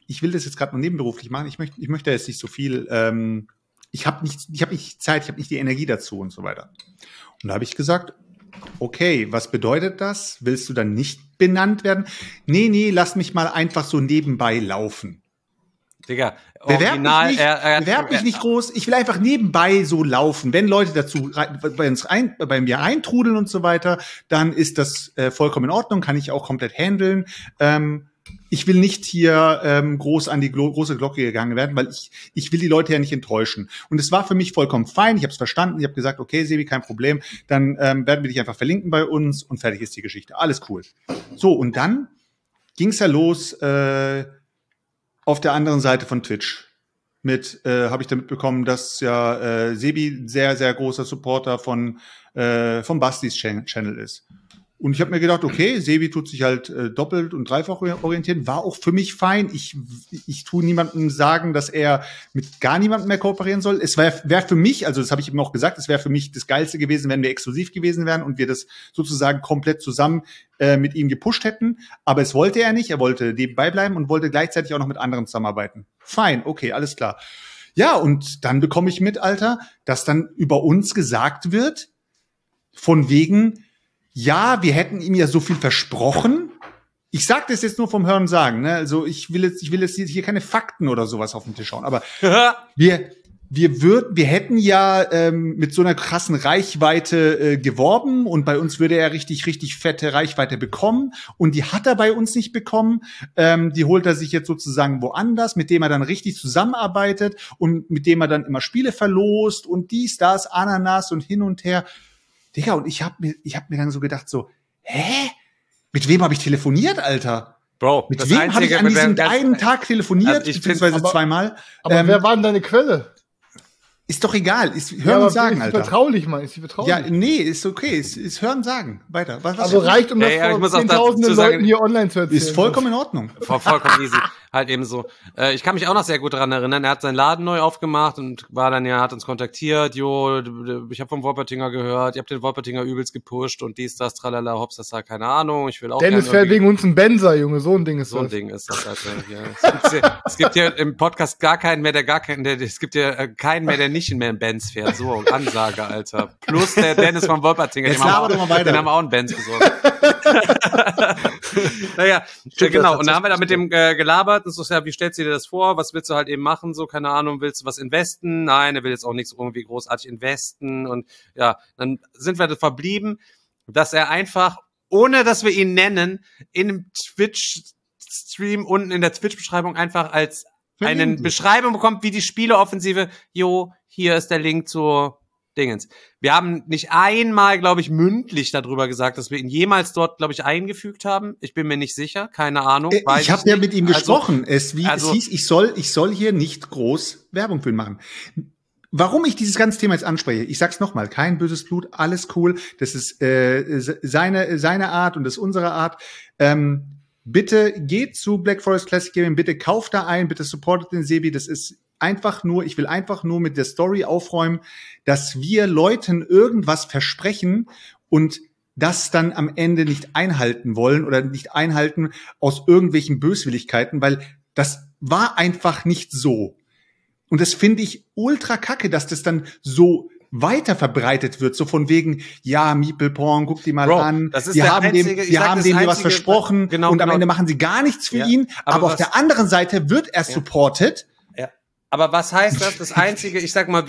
ich will das jetzt gerade nur nebenberuflich machen, ich möchte jetzt nicht so viel, ich habe nicht Zeit, ich habe nicht die Energie dazu und so weiter. Und da habe ich gesagt, okay, was bedeutet das? Willst du dann nicht benannt werden? Nee, lass mich mal einfach so nebenbei laufen. Digga, bewerb mich nicht groß. Ich will einfach nebenbei so laufen. Wenn Leute dazu bei mir eintrudeln und so weiter, dann ist das vollkommen in Ordnung, kann ich auch komplett handeln. Ich will nicht hier groß an die große Glocke gegangen werden, weil ich will die Leute ja nicht enttäuschen. Und es war für mich vollkommen fein. Ich habe es verstanden. Ich habe gesagt, okay, Sebi, kein Problem. Dann werden wir dich einfach verlinken bei uns und fertig ist die Geschichte. Alles cool. So, und dann ging's ja los auf der anderen Seite von Twitch. Habe ich da mitbekommen, dass ja Sebi sehr, sehr großer Supporter von Bastis Channel ist. Und ich habe mir gedacht, okay, Sebi tut sich halt doppelt und dreifach orientieren. War auch für mich fein. Ich tue niemandem sagen, dass er mit gar niemandem mehr kooperieren soll. Es wäre für mich, also das habe ich ihm auch gesagt, es wäre für mich das Geilste gewesen, wenn wir exklusiv gewesen wären und wir das sozusagen komplett zusammen mit ihm gepusht hätten. Aber es wollte er nicht. Er wollte nebenbei bleiben und wollte gleichzeitig auch noch mit anderen zusammenarbeiten. Fein, okay, alles klar. Ja, und dann bekomme ich mit, Alter, dass dann über uns gesagt wird, von wegen, ja, wir hätten ihm ja so viel versprochen. Ich sage das jetzt nur vom Hören sagen, ne? Also ich will jetzt hier keine Fakten oder sowas auf den Tisch hauen, aber wir hätten ja mit so einer krassen Reichweite geworben und bei uns würde er richtig fette Reichweite bekommen und die hat er bei uns nicht bekommen. Die holt er sich jetzt sozusagen woanders, mit dem er dann richtig zusammenarbeitet und mit dem er dann immer Spiele verlost und dies, das, Ananas und hin und her. Digga, und ich hab mir dann so gedacht, so, hä? Mit wem habe ich telefoniert, Alter? Bro, mit wem habe ich an diesem einen Tag telefoniert, beziehungsweise zweimal? Aber wer war denn deine Quelle? Ist doch egal, hören und sagen, Alter. Ist vertraulich, Mann, ist sie vertraulich? Ja, nee, ist okay, ist hören, sagen, weiter. Was also reicht, um das vor 10.000 Leuten hier online zu erzählen. Ist vollkommen in Ordnung. Vollkommen easy. Halt eben so. Ich kann mich auch noch sehr gut daran erinnern, er hat seinen Laden neu aufgemacht und hat uns kontaktiert, ich habe vom Wolpertinger gehört, ihr habt den Wolpertinger übelst gepusht und dies, das, tralala, hops, das, keine Ahnung, ich will auch Dennis fährt wegen uns ein Benzer, Junge, so ein Ding ist das. So ein Ding ist das, Alter, ja. Es gibt hier im Podcast keinen mehr, der nicht mehr in Benz fährt, so, Ansage, Alter. Plus der Dennis vom Wolpertinger, den haben wir auch einen Benz besorgt. Naja, genau, und dann haben wir da mit dem gelabert und so, ja, wie stellst du dir das vor, was willst du halt eben machen, so, keine Ahnung, willst du was investen? Nein, er will jetzt auch nichts irgendwie großartig investen und ja, dann sind wir verblieben, dass er einfach, ohne dass wir ihn nennen, in einem Twitch-Stream unten in der Twitch-Beschreibung einfach als eine Beschreibung bekommt, wie die Spieleoffensive, hier ist der Link zur Dingens. Wir haben nicht einmal, glaube ich, mündlich darüber gesagt, dass wir ihn jemals dort, glaube ich, eingefügt haben. Ich bin mir nicht sicher, keine Ahnung. Ich habe ja mit ihm gesprochen. Es hieß, ich soll hier nicht groß Werbung für ihn machen. Warum ich dieses ganze Thema jetzt anspreche, ich sag's nochmal, kein böses Blut, alles cool. Das ist seine Art und das ist unsere Art. Bitte geht zu Black Forest Classic Gaming, bitte kauft da ein, bitte supportet den Sebi. Das ist ich will einfach nur mit der Story aufräumen, dass wir Leuten irgendwas versprechen und das dann am Ende nicht einhalten wollen oder nicht einhalten aus irgendwelchen Böswilligkeiten, weil das war einfach nicht so. Und das finde ich ultra kacke, dass das dann so weiter verbreitet wird, so von wegen, ja, Meeple-Porn, guck die mal an, wir haben dem was versprochen und am Ende machen sie gar nichts für ihn, aber auf der anderen Seite wird er supported. Aber was heißt das? Das Einzige,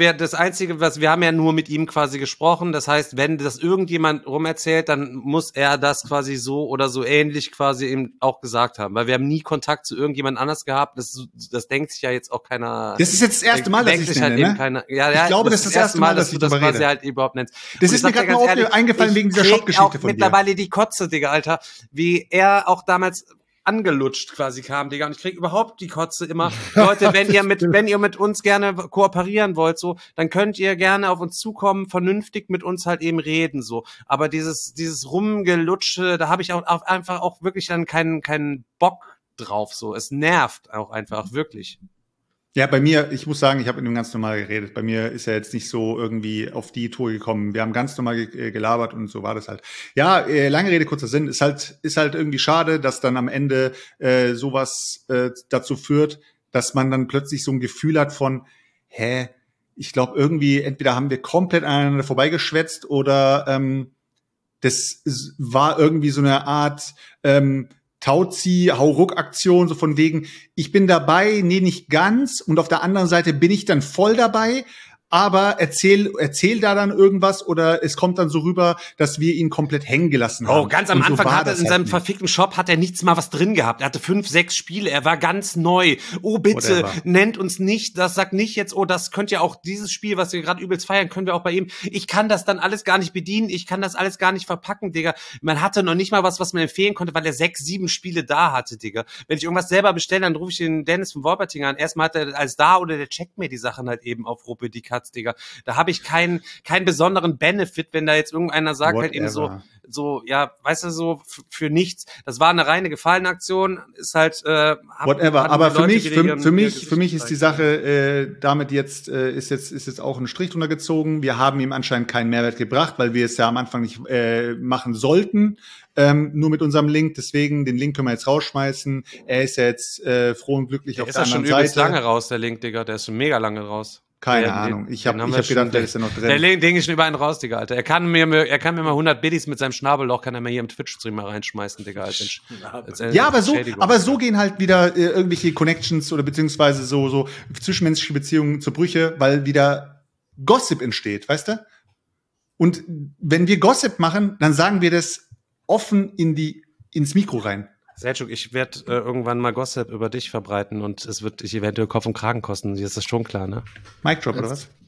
was wir haben ja nur mit ihm quasi gesprochen. Das heißt, wenn das irgendjemand rumerzählt, dann muss er das quasi so oder so ähnlich quasi eben auch gesagt haben. Weil wir haben nie Kontakt zu irgendjemand anders gehabt. Das denkt sich ja jetzt auch keiner. Das ist jetzt das erste Mal, dass ich es nenne, ne? Ich glaube, das ist das erste Mal, dass du das quasi halt überhaupt nennst. Das ist mir gerade mal eingefallen wegen dieser Shop-Geschichte von dir. Mittlerweile die Kotze, Digga, Alter. Wie er auch damals angelutscht quasi kam, Digga. Und ich krieg überhaupt die Kotze immer. Leute, wenn ihr mit uns gerne kooperieren wollt, so, dann könnt ihr gerne auf uns zukommen, vernünftig mit uns halt eben reden, so. Aber dieses Rumgelutsche, da habe ich auch einfach auch wirklich dann keinen Bock drauf, so. Es nervt auch einfach, wirklich. Ja, bei mir, ich muss sagen, ich habe mit ihm ganz normal geredet. Bei mir ist er jetzt nicht so irgendwie auf die Tour gekommen. Wir haben ganz normal gelabert und so war das halt. Ja, lange Rede, kurzer Sinn. Ist halt irgendwie schade, dass dann am Ende sowas dazu führt, dass man dann plötzlich so ein Gefühl hat von, ich glaube irgendwie, entweder haben wir komplett aneinander vorbeigeschwätzt oder das war irgendwie so eine Art Tauzi-Hauruck-Aktion, so von wegen, ich bin dabei, nee, nicht ganz, und auf der anderen Seite bin ich dann voll dabei, aber erzähl da dann irgendwas oder es kommt dann so rüber, dass wir ihn komplett hängen gelassen haben. Oh, ganz am Anfang hat er in seinem verfickten Shop hat er nichts mal was drin gehabt. Er hatte 5, 6 Spiele, er war ganz neu. Oh, bitte, nennt uns nicht, das sagt nicht jetzt, oh, das könnt ihr auch, dieses Spiel, was wir gerade übelst feiern, können wir auch bei ihm. Ich kann das dann alles gar nicht bedienen, ich kann das alles gar nicht verpacken, Digga. Man hatte noch nicht mal was man empfehlen konnte, weil er 6, 7 Spiele da hatte, Digga. Wenn ich irgendwas selber bestelle, dann rufe ich den Dennis von Wolperting an. Erstmal hat er als da oder der checkt mir die Sachen halt eben auf Ruppe die Katz, Digga. Da habe ich keinen besonderen Benefit, wenn da jetzt irgendeiner sagt, halt eben so, ja, weißt du, so für nichts. Das war eine reine Gefallenaktion, ist halt whatever. Aber für mich ist die Sache damit jetzt ist jetzt auch ein Strich drunter gezogen. Wir haben ihm anscheinend keinen Mehrwert gebracht, weil wir es ja am Anfang nicht machen sollten. Nur mit unserem Link, deswegen, den Link können wir jetzt rausschmeißen. Er ist ja jetzt froh und glücklich auf der anderen Seite. Der ist ja schon übelst lange raus, der Link, Digga, der ist schon mega lange raus. Keine Ahnung. Ich hab gedacht, der ist ja noch drin. Der Ding ist schon über einen raus, Digga, Alter. Er kann mir mal 100 Biddies mit seinem Schnabelloch, kann er mir hier im Twitch-Stream mal reinschmeißen, Digga. Aber so gehen halt wieder irgendwelche Connections oder beziehungsweise so zwischenmenschliche Beziehungen zu Brüche, weil wieder Gossip entsteht, weißt du? Und wenn wir Gossip machen, dann sagen wir das offen ins Mikro rein. Selchuk, ich werde irgendwann mal Gossip über dich verbreiten und es wird dich eventuell Kopf und Kragen kosten. Dir ist das schon klar, ne? Mic Drop, oder was?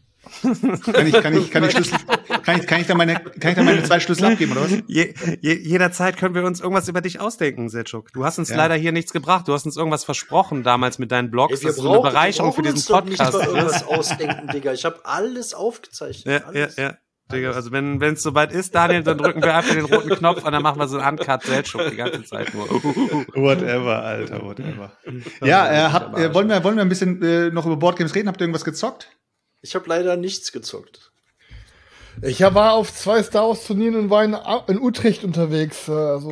Kann ich da meine 2 Schlüssel abgeben, oder was? Jederzeit können wir uns irgendwas über dich ausdenken, Selchuk. Du hast uns leider hier nichts gebracht. Du hast uns irgendwas versprochen damals mit deinen Blogs. Das ist eine Bereicherung für diesen Podcast. Ich irgendwas ausdenken, Digga. Ich habe alles aufgezeichnet. Ja. Digga, also wenn es soweit ist, Daniel, dann drücken wir einfach den roten Knopf und dann machen wir so einen Uncut Selchuk die ganze Zeit nur. Whatever, Alter, whatever. Ja, wollen wir ein bisschen noch über Boardgames reden? Habt ihr irgendwas gezockt? Ich habe leider nichts gezockt. Ich war auf 2 Star Wars Turnieren und war in Utrecht unterwegs.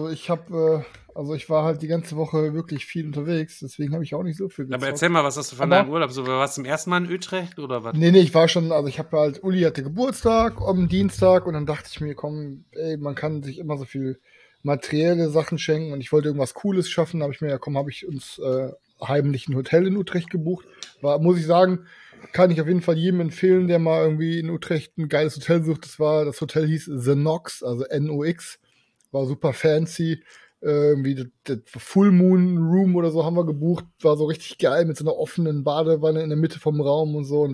Ich war halt die ganze Woche wirklich viel unterwegs, deswegen habe ich auch nicht so viel gezockt. Aber erzähl mal, was hast du von deinem Urlaub? So, warst du zum ersten Mal in Utrecht oder was? Nee, ich war schon, Uli hatte Geburtstag am Dienstag und dann dachte ich mir, komm, man kann sich immer so viel materielle Sachen schenken und ich wollte irgendwas Cooles schaffen, habe ich uns heimlich ein Hotel in Utrecht gebucht. Muss ich sagen, kann ich auf jeden Fall jedem empfehlen, der mal irgendwie in Utrecht ein geiles Hotel sucht. Das Hotel hieß The Nox, also Nox, war super fancy. Irgendwie das Full Moon Room oder so haben wir gebucht, war so richtig geil mit so einer offenen Badewanne in der Mitte vom Raum und so und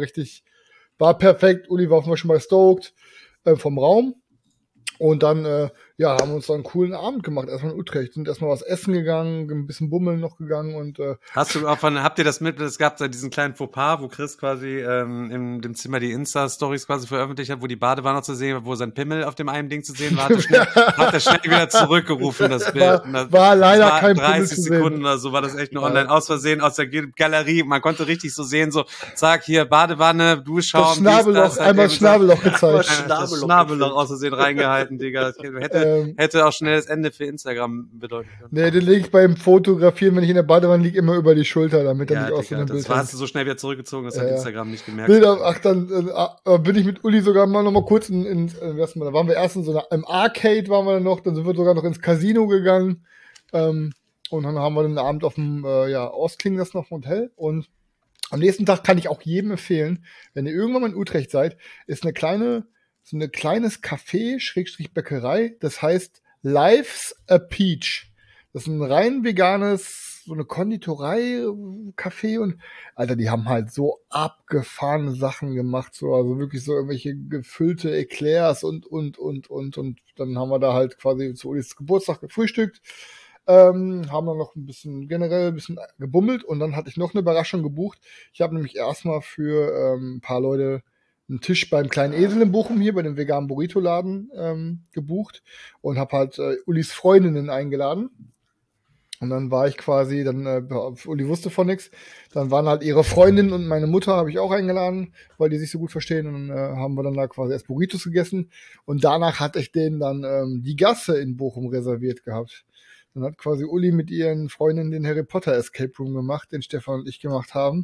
war perfekt. Uli war offenbar schon mal stoked vom Raum und dann haben wir uns dann einen coolen Abend gemacht, erstmal in Utrecht, sind erstmal was essen gegangen, ein bisschen bummeln noch gegangen und habt ihr das mit, es gab da diesen kleinen Fauxpas, wo Chris quasi in dem Zimmer die Insta-Stories quasi veröffentlicht hat, wo die Badewanne noch zu sehen war, wo sein Pimmel auf dem einen Ding zu sehen war, hat er schnell wieder zurückgerufen, das Bild. War leider kein 30 Sekunden oder so war das echt nur online, aus Versehen, aus der Galerie, man konnte richtig so sehen, so, zack, hier, Badewanne, Duschschaum, das Schnabelloch, einmal Schnabelloch gezeigt. Das Schnabelloch aus Versehen reingehalten, Digga. Hätte auch schnell das Ende für Instagram bedeuten können. Nee, den lege ich beim Fotografieren, wenn ich in der Badewanne liege, immer über die Schulter, damit er nicht aus so einem Bild hat. Hast du so schnell wieder zurückgezogen, das hat Instagram nicht gemerkt. Dann bin ich mit Uli sogar mal noch mal kurz da waren wir erst im Arcade waren wir dann noch, dann sind wir sogar noch ins Casino gegangen und dann haben wir den Abend auf dem Ostklingen das noch im Hotel und am nächsten Tag kann ich auch jedem empfehlen, wenn ihr irgendwann mal in Utrecht seid, ist so ein kleines Café, Bäckerei, das heißt Life's a Peach. Das ist ein rein veganes, so eine Konditorei-Café und, Alter, die haben halt so abgefahrene Sachen gemacht, so, also wirklich so irgendwelche gefüllte Eclairs und dann haben wir da halt quasi zu Ulis Geburtstag gefrühstückt, haben dann noch generell ein bisschen gebummelt und dann hatte ich noch eine Überraschung gebucht. Ich habe nämlich erstmal für ein paar Leute einen Tisch beim Kleinen Esel in Bochum hier, bei dem veganen Burrito-Laden gebucht und habe halt Ulis Freundinnen eingeladen. Und dann war ich quasi, Uli wusste von nichts. Dann waren halt ihre Freundin und meine Mutter habe ich auch eingeladen, weil die sich so gut verstehen. Und dann haben wir dann da quasi erst Burritos gegessen. Und danach hatte ich denen dann die Gasse in Bochum reserviert gehabt. Dann hat quasi Uli mit ihren Freundinnen den Harry Potter Escape Room gemacht, den Stefan und ich gemacht haben.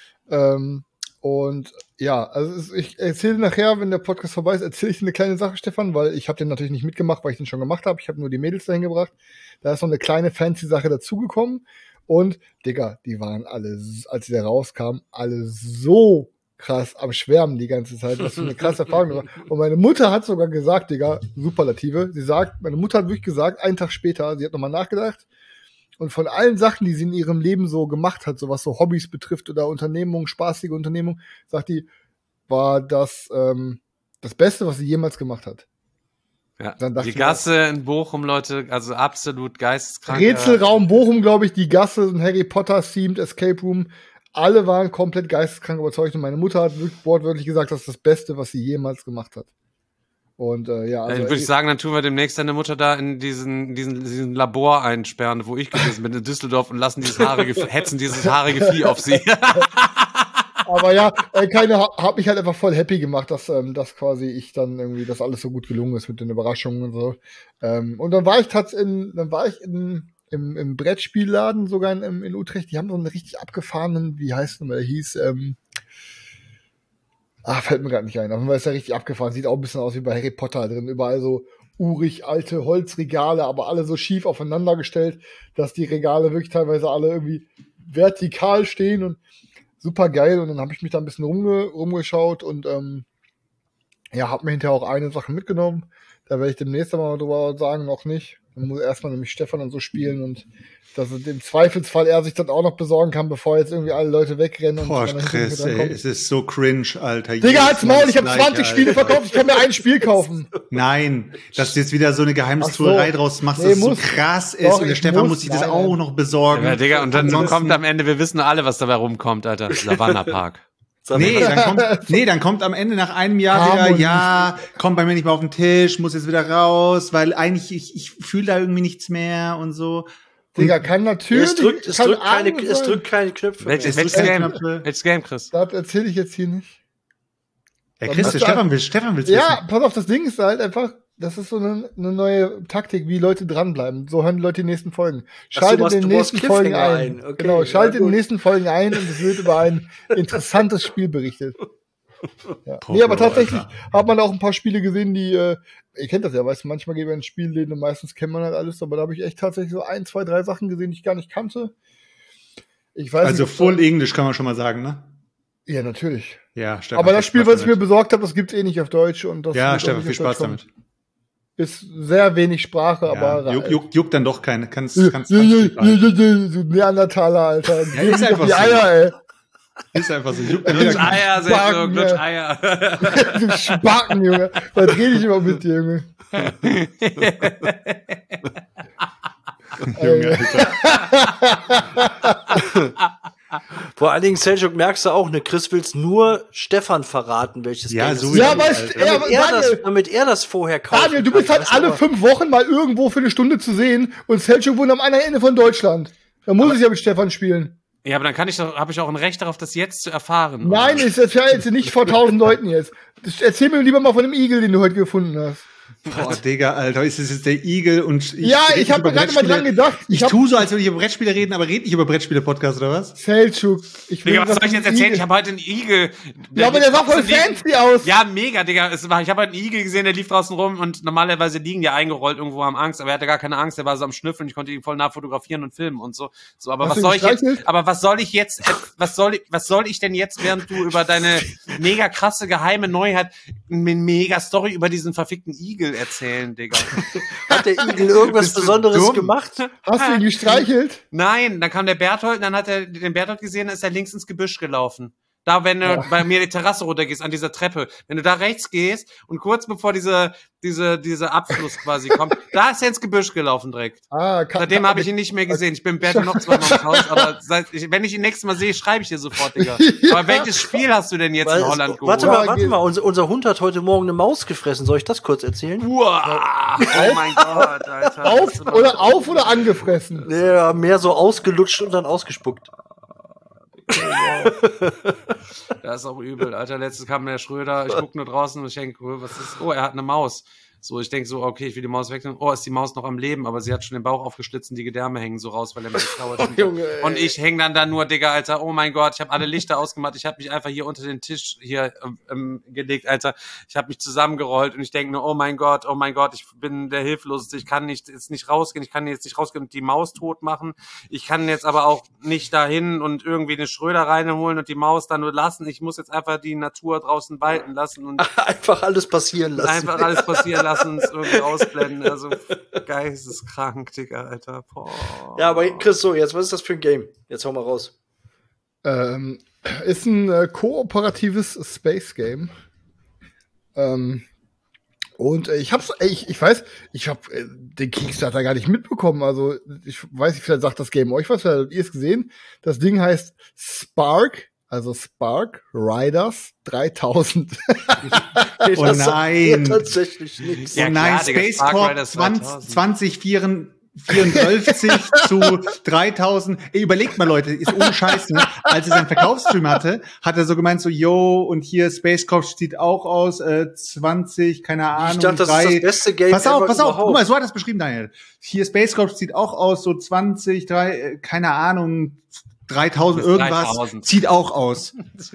Und ja, also ich erzähle nachher, wenn der Podcast vorbei ist, erzähle ich dir eine kleine Sache, Stefan, weil ich habe den natürlich nicht mitgemacht, weil ich den schon gemacht habe. Ich habe nur die Mädels dahin gebracht. Da ist noch eine kleine fancy Sache dazugekommen. Und, Digga, die waren alle, als sie da rauskamen, alle so krass am Schwärmen die ganze Zeit. Was für eine krasse Erfahrung war. Und meine Mutter hat sogar gesagt, Digga, Superlative. Meine Mutter hat wirklich gesagt, einen Tag später, sie hat nochmal nachgedacht. Und von allen Sachen, die sie in ihrem Leben so gemacht hat, so was so Hobbys betrifft oder Unternehmungen, spaßige Unternehmungen, sagt die, war das das Beste, was sie jemals gemacht hat. Ja, die Gasse in Bochum, Leute, also absolut geisteskrank. Rätselraum Bochum, glaube ich, die Gasse, ein Harry Potter-themed Escape Room. Alle waren komplett geisteskrank überzeugt und meine Mutter hat wirklich wortwörtlich gesagt, das ist das Beste, was sie jemals gemacht hat. Und ja, also würde ich sagen, dann tun wir demnächst deine Mutter da in diesen Labor einsperren, wo ich gewesen bin in Düsseldorf und lassen hetzen dieses haarige Vieh auf sie. Aber ja, hab mich halt einfach voll happy gemacht, dass quasi ich dann irgendwie, dass alles so gut gelungen ist mit den Überraschungen und so. Und dann war ich im Brettspielladen sogar in Utrecht. Die haben so einen richtig abgefahrenen, wie heißt der hieß, fällt mir gerade nicht ein. Aber ist ja richtig abgefahren. Sieht auch ein bisschen aus wie bei Harry Potter drin. Überall so urig alte Holzregale, aber alle so schief aufeinander gestellt, dass die Regale wirklich teilweise alle irgendwie vertikal stehen und super geil. Und dann habe ich mich da ein bisschen rumgeschaut und habe mir hinterher auch eine Sache mitgenommen. Da werde ich demnächst mal drüber sagen, noch nicht. Dann muss erstmal nämlich Stefan und so spielen und dass im Zweifelsfall er sich dann auch noch besorgen kann, bevor jetzt irgendwie alle Leute wegrennen. Boah, Chris, ey, es ist so cringe, Alter. Digga, halt's Maul, ich habe 20 Spiele verkauft, ich kann mir ein Spiel kaufen. Nein, dass du jetzt wieder so eine Geheimnistuerei draus machst, dass es so krass ist und der Stefan muss sich das auch noch besorgen. Ja, Digga, und dann kommt am Ende, wir wissen alle, was dabei rumkommt, Alter. Savannah Park. Dann kommt am Ende nach einem Jahr wieder, kommt bei mir nicht mehr auf den Tisch, muss jetzt wieder raus, weil eigentlich ich fühle da irgendwie nichts mehr und so. Digga, kann natürlich. Es drückt keine Knöpfe. Welches Game, Chris? Das erzähle ich jetzt hier nicht. Ja, Chris, Stefan will's wissen. Ja, pass auf, das Ding ist halt einfach, das ist so eine neue Taktik, wie Leute dranbleiben. So hören die Leute die nächsten Folgen. Schaltet in den nächsten Folgen ein. Okay, genau, schaltet in den nächsten Folgen ein und es wird über ein interessantes Spiel berichtet. Ja. Nee, aber tatsächlich hat man auch ein paar Spiele gesehen, die, ihr kennt das ja, weißt du, manchmal geht man ins Spiel und meistens kennt man halt alles, aber da habe ich echt tatsächlich so 1, 2, 3 Sachen gesehen, die ich gar nicht kannte. Ich weiß also nicht, Full English kann man schon mal sagen, ne? Ja, natürlich. Ja, Stefan, aber das Spiel, was ich mir besorgt habe, das gibt's eh nicht auf Deutsch. Und das Stefan, viel Spaß damit. Ist sehr wenig Sprache, aber juckt dann doch keine. Kannst so Neandertaler, Alter. Ja, ist einfach die so. Eier, ey. Ist einfach so. Glutsch Eier. Du Spacken, Junge. Was rede ich immer mit dir, Junge? Junge, Alter. Vor allen Dingen, Seljuk, merkst du auch, ne, Chris will's nur Stefan verraten, welches Game so ist. Ja, weißt damit er das vorher kauft. Daniel, du bist halt alle 5 Wochen mal irgendwo für eine Stunde zu sehen und Seljuk wohnt am anderen Ende von Deutschland. Da muss ich ja mit Stefan spielen. Ja, aber dann habe ich auch ein Recht darauf, das jetzt zu erfahren. Nein, ich erzähle jetzt nicht vor 1000 Leuten jetzt. Erzähl mir lieber mal von dem Igel, den du heute gefunden hast. Boah, Digga, Alter, ist das jetzt der Igel und ich habe gerade mal dran gedacht. Ich tue so, als würde ich über Brettspiele reden, aber red nicht über Brettspiele-Podcast, oder was? Seljuk. Digga, was soll ich jetzt erzählen? Ich habe heute einen Igel. Ja, aber der sah voll fancy aus. Ja, mega, Digga. Ich habe heute einen Igel gesehen, der lief draußen rum und normalerweise liegen die eingerollt irgendwo, haben Angst, aber er hatte gar keine Angst, der war so am Schnüffeln, ich konnte ihn voll nah fotografieren und filmen und so. Aber was soll ich denn jetzt, während du über deine mega krasse geheime Neuheit, eine mega Story über diesen verfickten Igel erzählen, Digga? Hat der Igel irgendwas Besonderes gemacht? Hast du ihn gestreichelt? Nein, dann kam der Berthold, dann hat er den Berthold gesehen, ist er links ins Gebüsch gelaufen. Da, wenn du bei mir die Terrasse runtergehst, an dieser Treppe, wenn du da rechts gehst und kurz bevor diese Abfluss quasi kommt, da ist er ins Gebüsch gelaufen direkt. Seitdem habe ich ihn nicht mehr gesehen. Ich bin im Bett noch zweimal im Haus, aber wenn ich ihn nächstes Mal sehe, schreibe ich dir sofort, Digga. Aber welches Spiel hast du denn jetzt in Holland geholt? Warte mal, unser Hund hat heute Morgen eine Maus gefressen. Soll ich das kurz erzählen? Wow. Oh mein Gott, Alter. Auf oder angefressen? Ja, mehr so ausgelutscht und dann ausgespuckt. Das ist auch übel, Alter. Letztens kam der Schröder, ich guck nur draußen und ich denke, was ist? Oh, er hat eine Maus. So, ich denke so, okay, ich will die Maus wegnehmen. Oh, ist die Maus noch am Leben, aber sie hat schon den Bauch aufgeschlitzt und die Gedärme hängen so raus, weil er mir geklaut hat. Und ich hänge dann da nur, Digga, Alter, oh mein Gott, ich habe alle Lichter ausgemacht, ich habe mich einfach hier unter den Tisch hier gelegt, Alter. Ich habe mich zusammengerollt und ich denke nur, oh mein Gott, ich bin der Hilfloseste, ich kann jetzt nicht rausgehen und die Maus tot machen. Ich kann jetzt aber auch nicht dahin und irgendwie eine Schröder reinholen und die Maus dann nur lassen. Ich muss jetzt einfach die Natur draußen walten lassen und einfach alles passieren lassen. Lass uns irgendwie ausblenden. Also geisteskrank, Digga, Alter. Boah. Ja, aber Chris, so, jetzt, was ist das für ein Game? Jetzt hau mal raus. Ist ein kooperatives Space-Game. Und ich weiß, ich habe den Kickstarter gar nicht mitbekommen. Also, ich weiß nicht, vielleicht sagt das Game euch was, habt ihr es gesehen? Das Ding heißt Spark. Also Spark Riders 3000. Oh nein. Tatsächlich nichts. Ja, nein, Space Corp 2054 zu 3000. Ey, überlegt mal, Leute, ist ohne Scheiß, ne? Als er seinen Verkaufsstream hatte, hat er so gemeint, so, yo, und hier Space Corp sieht auch aus, 20, keine Ahnung. Ich dachte, das ist das beste Game. Pass auf, guck mal, so hat er es beschrieben, Daniel. Hier Space Corp sieht auch aus, so 20, keine Ahnung, 3000 irgendwas, 3000. Zieht auch aus.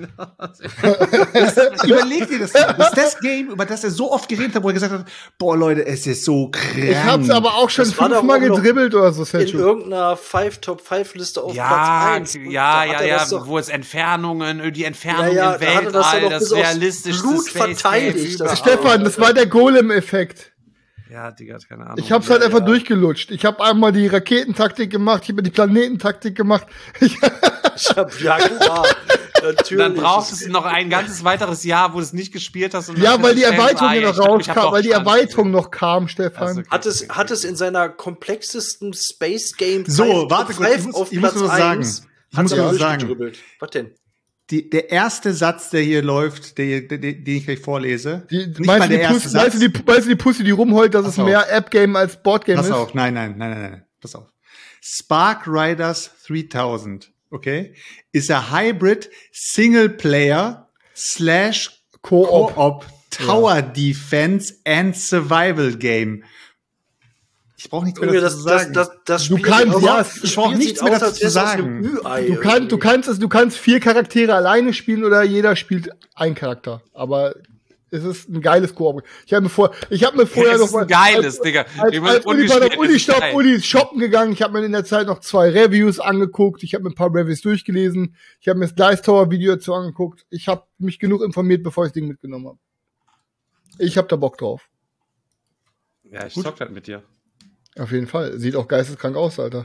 Überleg dir das. Das ist das Game, über das er so oft geredet hat, wo er gesagt hat, boah Leute, es ist so krank. Ich hab's aber auch schon 5-mal gedribbelt oder so. In irgendeiner Top-5-Liste auf Platz 1. Ja, wo es Entfernungen, die Entfernung im Weltall, das realistischste Blut verteidigt. Stefan, das war der Golem-Effekt. Ja, Digga, keine Ahnung. Ich hab's halt einfach durchgelutscht. Ich habe einmal die Raketentaktik gemacht, ich habe die Planetentaktik gemacht. Ja, klar. Natürlich. Dann brauchst du noch ein ganzes weiteres Jahr, wo du es nicht gespielt hast. Und ja, weil die Erweiterung noch rauskam, weil die Erweiterung noch kam, Stefan. Also, hat es in seiner komplexesten Space Game so, warte kurz, ich muss nur sagen. Was denn? Der erste Satz, der hier läuft, den ich gleich vorlese. Meinst du die Pussy, die rumheult, dass es mehr App-Game als Board-Game ist? Pass auf, nein. Pass auf. Spark Riders 3000, okay, ist a hybrid Singleplayer / Co-op Tower Defense and Survival Game. Ich brauche nichts mehr dazu zu sagen. Ich brauche nichts mehr dazu zu sagen. Du kannst 4 Charaktere alleine spielen oder jeder spielt einen Charakter. Aber es ist ein geiles Koop. Ich habe mir vorher noch mal Digga. Als Uli bei der Uli ist shoppen gegangen. Ich habe mir in der Zeit noch 2 Reviews angeguckt. Ich habe mir ein paar Reviews durchgelesen. Ich habe mir das Dice Tower Video dazu angeguckt. Ich habe mich genug informiert, bevor ich das Ding mitgenommen habe. Ich habe da Bock drauf. Ja, ich zock halt mit dir. Auf jeden Fall. Sieht auch geisteskrank aus, Alter.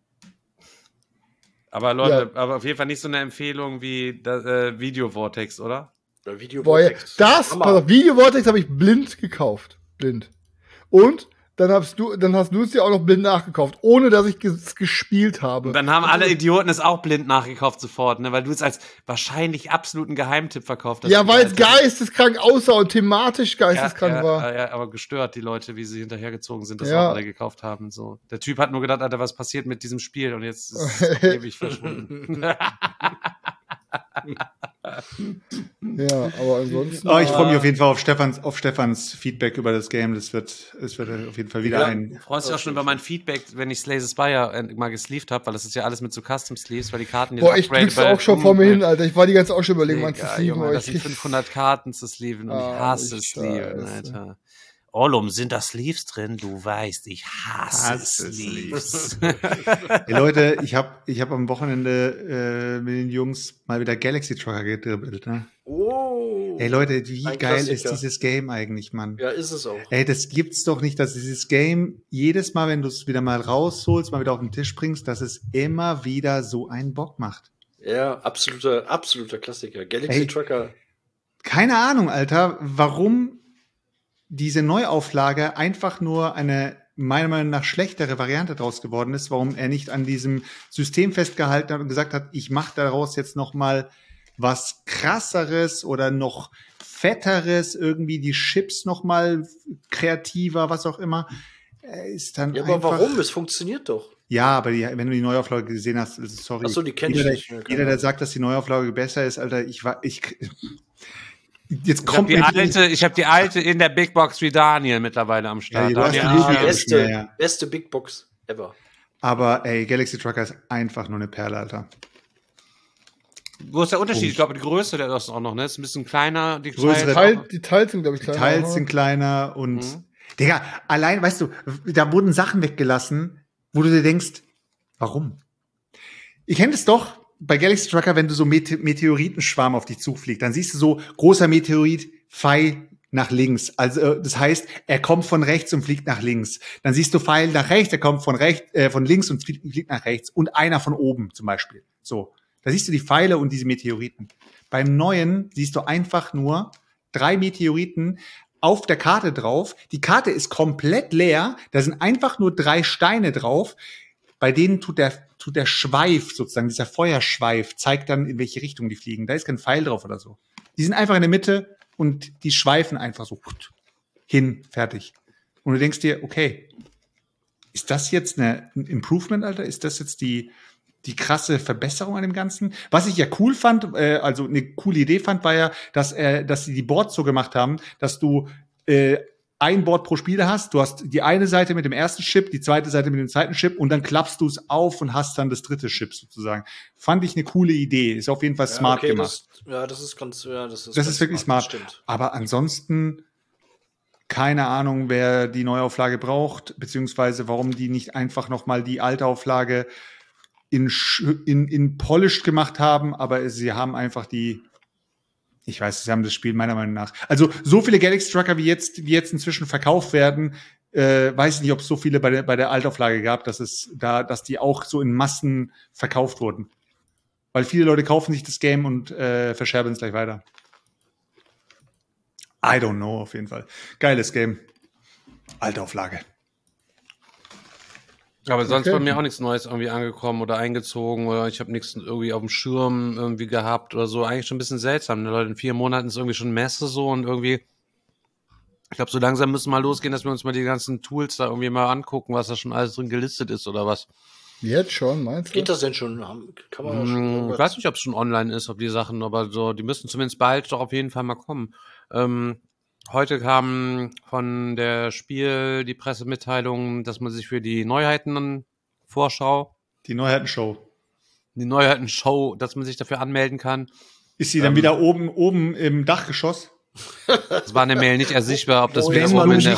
Aber Leute, aber auf jeden Fall nicht so eine Empfehlung wie Video Vortex, oder? Video Vortex. Video Vortex habe ich blind gekauft. Blind. Und dann hast du es dir auch noch blind nachgekauft, ohne dass ich es gespielt habe. Und dann haben alle Idioten es auch blind nachgekauft sofort, ne, weil du es als wahrscheinlich absoluten Geheimtipp verkauft hast. Ja, weil es geisteskrank aussah und thematisch geisteskrank war. Ja, aber gestört, die Leute, wie sie hinterhergezogen sind, dass auch alle gekauft haben. So. Der Typ hat nur gedacht, Alter, was passiert mit diesem Spiel? Und jetzt ist es ewig verschwunden. Ja, aber ansonsten. Ich freue mich auf jeden Fall auf Stefans Feedback über das Game. Es wird auf jeden Fall wieder ein. Du freust dich auch schon über mein Feedback, wenn ich Slay the Spire mal gesleeved habe, weil das ist ja alles mit so Custom Sleeves, weil die Karten jetzt ich drück's auch schon vor mir hin, Alter. Ich war die ganze auch schon überlegen, wann zu sleeven. Das sind 500 Karten zu sleeven und ich hasse Sleeven, Alter. Ollum, sind da Sleeves drin? Du weißt, ich hasse Sleeves. Hey Leute, ich hab am Wochenende mit den Jungs mal wieder Galaxy Trucker gedribbelt, ne? Oh. Hey Leute, wie geil ist dieses Game eigentlich, Mann? Ja, ist es auch. Ey, das gibt's doch nicht, dass dieses Game jedes Mal, wenn du es wieder mal rausholst, mal wieder auf den Tisch bringst, dass es immer wieder so einen Bock macht. Ja, absoluter Klassiker. Galaxy Trucker. Keine Ahnung, Alter, warum diese Neuauflage einfach nur eine meiner Meinung nach schlechtere Variante draus geworden ist, warum er nicht an diesem System festgehalten hat und gesagt hat, ich mache daraus jetzt noch mal was krasseres oder noch fetteres, irgendwie die Chips noch mal kreativer, was auch immer. Ist dann ja, aber warum? Es funktioniert doch. Ja, aber wenn du die Neuauflage gesehen hast, sorry. Achso, die kenn ich nicht. Jeder, der sagt, dass die Neuauflage besser ist, Alter, ich habe die alte in der Big Box wie Daniel mittlerweile am Start. Die beste Big Box ever. Aber ey, Galaxy Trucker ist einfach nur eine Perle, Alter. Wo ist der Unterschied? Ich glaube, die Größe der ist auch noch, ne? Ist ein bisschen kleiner. Die Teils sind, glaube ich, kleiner. Die Teils sind kleiner und Digga, allein, weißt du, da wurden Sachen weggelassen, wo du dir denkst, warum? Ich kenne es doch bei Galaxy Trucker, wenn du so Meteoritenschwarm auf dich zufliegt, dann siehst du so großer Meteorit, Pfeil nach links. Also das heißt, er kommt von rechts und fliegt nach links. Dann siehst du Pfeil nach rechts, er kommt von links und fliegt nach rechts. Und einer von oben zum Beispiel. So, da siehst du die Pfeile und diese Meteoriten. Beim neuen siehst du einfach nur 3 Meteoriten auf der Karte drauf. Die Karte ist komplett leer. Da sind einfach nur 3 Steine drauf. Bei denen tut der Schweif sozusagen, dieser Feuerschweif, zeigt dann, in welche Richtung die fliegen. Da ist kein Pfeil drauf oder so. Die sind einfach in der Mitte und die schweifen einfach so hin, fertig. Und du denkst dir, okay, ist das jetzt ein Improvement, Alter? Ist das jetzt die krasse Verbesserung an dem Ganzen? Was ich ja cool fand, also eine coole Idee fand, war ja, dass sie die Boards so gemacht haben, dass du ein Board pro Spieler hast. Du hast die eine Seite mit dem ersten Chip, die zweite Seite mit dem zweiten Chip und dann klappst du es auf und hast dann das dritte Chip sozusagen. Fand ich eine coole Idee. Ist auf jeden Fall smart gemacht. Das ist wirklich smart. Stimmt. Aber ansonsten keine Ahnung, wer die Neuauflage braucht, beziehungsweise warum die nicht einfach noch mal die alte Auflage in Polished gemacht haben, aber sie haben einfach sie haben das Spiel meiner Meinung nach. Also so viele Galaxy Trucker wie jetzt inzwischen verkauft werden, weiß ich nicht, ob es so viele bei der Altauflage gab, dass die auch so in Massen verkauft wurden. Weil viele Leute kaufen sich das Game und verscherben es gleich weiter. I don't know, auf jeden Fall. Geiles Game. Altauflage. Aber sonst bei mir auch nichts Neues irgendwie angekommen oder eingezogen oder ich habe nichts irgendwie auf dem Schirm irgendwie gehabt oder so. Eigentlich schon ein bisschen seltsam. Ne? Leute, in 4 Monaten ist irgendwie schon Messe so und irgendwie, ich glaube, so langsam müssen wir mal losgehen, dass wir uns mal die ganzen Tools da irgendwie mal angucken, was da schon alles drin gelistet ist oder was. Jetzt schon, meinst du? Geht das denn schon? Kann man schon ich weiß nicht, ob es schon online ist, ob die Sachen, aber so, die müssen zumindest bald doch auf jeden Fall mal kommen. Heute kam von der Spiel die Pressemitteilung, dass man sich für die Neuheiten-Vorschau, die Neuheiten-Show, dass man sich dafür anmelden kann. Ist sie dann wieder oben im Dachgeschoss? Das war in der Mail nicht ersichtbar, ob das Daniel,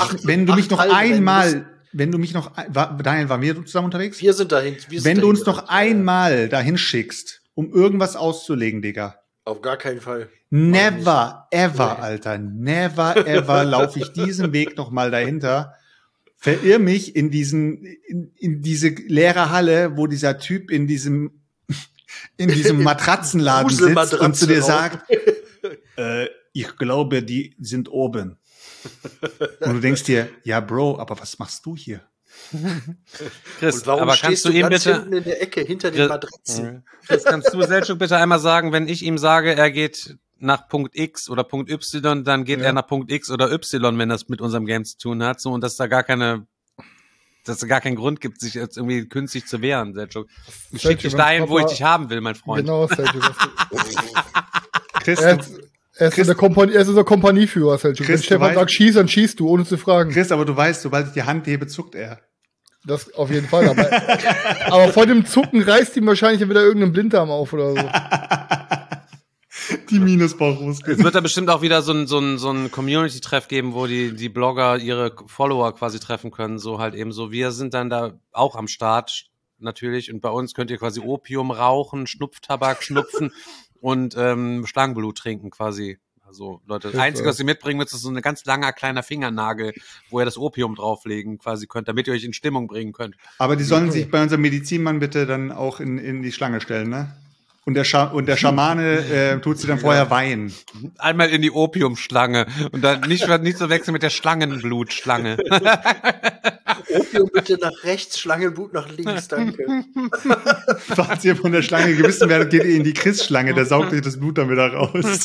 waren wir zusammen unterwegs? Wir sind dahin. Wenn du uns noch einmal dahin schickst, um irgendwas auszulegen, Digga. Auf gar keinen Fall. Never ever, Alter. Never ever laufe ich diesen Weg noch mal dahinter. Verirr mich in diese leere Halle, wo dieser Typ in diesem Matratzenladen sitzt und zu dir sagt, ich glaube, die sind oben. Und du denkst dir, ja, Bro, aber was machst du hier? Chris, und warum aber stehst du ganz hinten in der Ecke hinter den Matratzen? Chris, kannst du Selchuk bitte einmal sagen, wenn ich ihm sage, er geht nach Punkt X oder Punkt Y, dann geht er nach Punkt X oder Y, wenn das mit unserem Game zu tun hat, so, und dass es gar keinen Grund gibt, sich jetzt irgendwie künstlich zu wehren, Selchuk. Ich schick dich dahin, wo ich dich haben will, mein Freund. Genau, Selchuk. Chris, er ist unser Kompanieführer, Selchuk. Wenn Stefan sagt, schieß, dann schießt du, ohne zu fragen. Chris, aber du weißt, sobald ich die Hand hebe, zuckt er. Das auf jeden Fall, aber vor dem Zucken reißt ihm wahrscheinlich wieder irgendein Blinddarm auf oder so. Die Minusbauchmuskeln. Es wird da bestimmt auch wieder so ein Community-Treff geben, wo die Blogger ihre Follower quasi treffen können, so halt eben so. Wir sind dann da auch am Start, natürlich, und bei uns könnt ihr quasi Opium rauchen, Schnupftabak schnupfen und Schlangenblut trinken quasi. Also Leute, das Einzige, was ihr mitbringen müsst, ist so ein ganz langer kleiner Fingernagel, wo ihr das Opium drauflegen quasi könnt, damit ihr euch in Stimmung bringen könnt. Aber die sollen sich bei unserem Medizinmann bitte dann auch in die Schlange stellen, ne? Und der Schamane tut sie dann vorher weinen. Einmal in die Opiumschlange und dann nicht so wechseln mit der Schlangenblutschlange. Opium bitte nach rechts, Schlangenblut nach links, danke. Falls ihr von der Schlange gebissen werdet, geht ihr in die Chris-Schlange, der saugt euch das Blut dann wieder raus.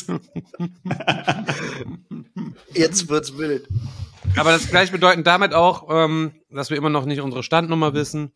Jetzt wird's wild. Aber das gleich bedeutend damit auch, dass wir immer noch nicht unsere Standnummer wissen.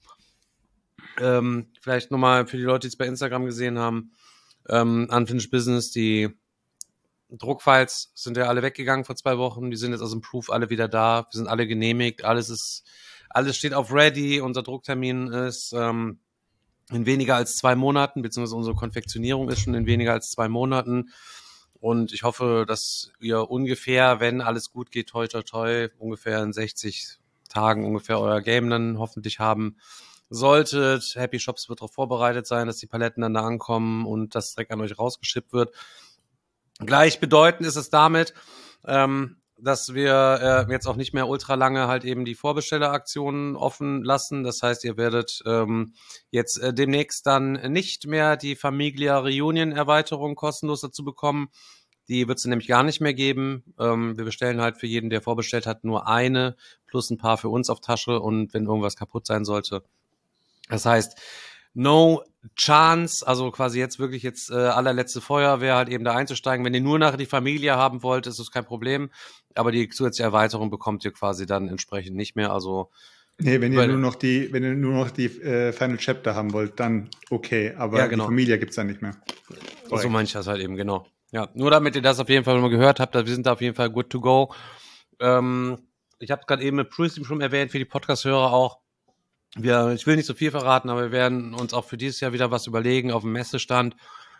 Vielleicht nochmal für die Leute, die es bei Instagram gesehen haben, Unfinished Business, die Druckfiles sind ja alle weggegangen vor 2 Wochen, die sind jetzt aus dem Proof alle wieder da, wir sind alle genehmigt, alles steht auf Ready, unser Drucktermin ist in weniger als 2 Monaten, beziehungsweise unsere Konfektionierung ist schon in weniger als 2 Monaten und ich hoffe, dass ihr ungefähr, wenn alles gut geht, toi toi toi, ungefähr in 60 Tagen ungefähr euer Game dann hoffentlich haben solltet. Happy Shops wird darauf vorbereitet sein, dass die Paletten dann da ankommen und das direkt an euch rausgeschippt wird. Gleichbedeutend ist es damit, dass wir jetzt auch nicht mehr ultra lange halt eben die Vorbestelleraktionen offen lassen. Das heißt, ihr werdet jetzt demnächst dann nicht mehr die Familia Reunion Erweiterung kostenlos dazu bekommen. Die wird es nämlich gar nicht mehr geben. Wir bestellen halt für jeden, der vorbestellt hat, nur eine plus ein paar für uns auf Tasche und wenn irgendwas kaputt sein sollte. Das heißt, no chance, also quasi jetzt wirklich allerletzte Feuerwehr halt eben da einzusteigen. Wenn ihr nur nachher die Familie haben wollt, ist das kein Problem. Aber die zusätzliche Erweiterung bekommt ihr quasi dann entsprechend nicht mehr. Also nee, wenn ihr nur noch die Final Chapter haben wollt, dann okay. Aber ja, genau. Die Familie gibt's dann nicht mehr. So meine ich das halt eben, genau. Ja, nur damit ihr das auf jeden Fall mal gehört habt, wir sind da auf jeden Fall good to go. Ich habe es gerade eben mit Pristream schon erwähnt, für die Podcast-Hörer auch. Ich will nicht so viel verraten, aber wir werden uns auch für dieses Jahr wieder was überlegen auf dem Messestand.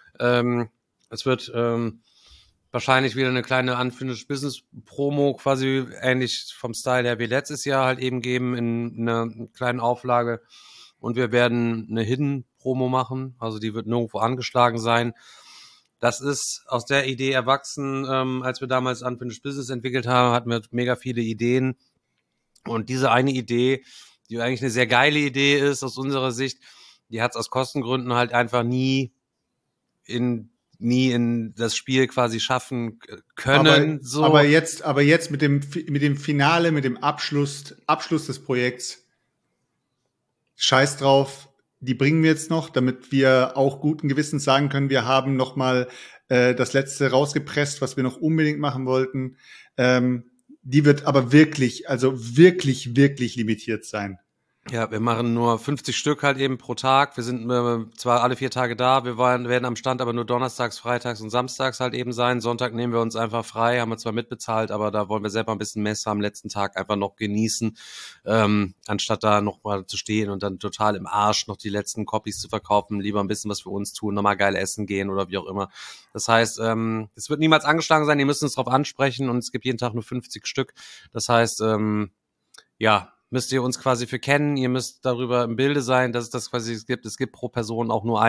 Es wird wahrscheinlich wieder eine kleine Unfinished Business Promo, quasi ähnlich vom Style her wie letztes Jahr halt eben geben in einer kleinen Auflage. Und wir werden eine Hidden Promo machen, also die wird nirgendwo angeschlagen sein. Das ist aus der Idee erwachsen, als wir damals Unfinished Business entwickelt haben, hatten wir mega viele Ideen. Und diese eine Idee, die eigentlich eine sehr geile Idee ist aus unserer Sicht, die hat es aus Kostengründen halt einfach nie in das Spiel quasi schaffen können. Aber jetzt mit dem Finale, mit dem Abschluss des Projekts, scheiß drauf, die bringen wir jetzt noch, damit wir auch guten Gewissens sagen können, wir haben noch mal das Letzte rausgepresst, was wir noch unbedingt machen wollten. Die wird aber wirklich limitiert sein. Ja, wir machen nur 50 Stück halt eben pro Tag. Wir sind zwar alle 4 Tage da, wir werden am Stand aber nur donnerstags, freitags und samstags halt eben sein. Sonntag nehmen wir uns einfach frei, haben wir zwar mitbezahlt, aber da wollen wir selber ein bisschen Messe am letzten Tag einfach noch genießen, anstatt da noch mal zu stehen und dann total im Arsch noch die letzten Copies zu verkaufen, lieber ein bisschen was für uns tun, nochmal geil essen gehen oder wie auch immer. Das heißt, es wird niemals angeschlagen sein, ihr müsst uns drauf ansprechen und es gibt jeden Tag nur 50 Stück. Das heißt, müsst ihr uns quasi für kennen, ihr müsst darüber im Bilde sein, dass es das quasi gibt. Es gibt pro Person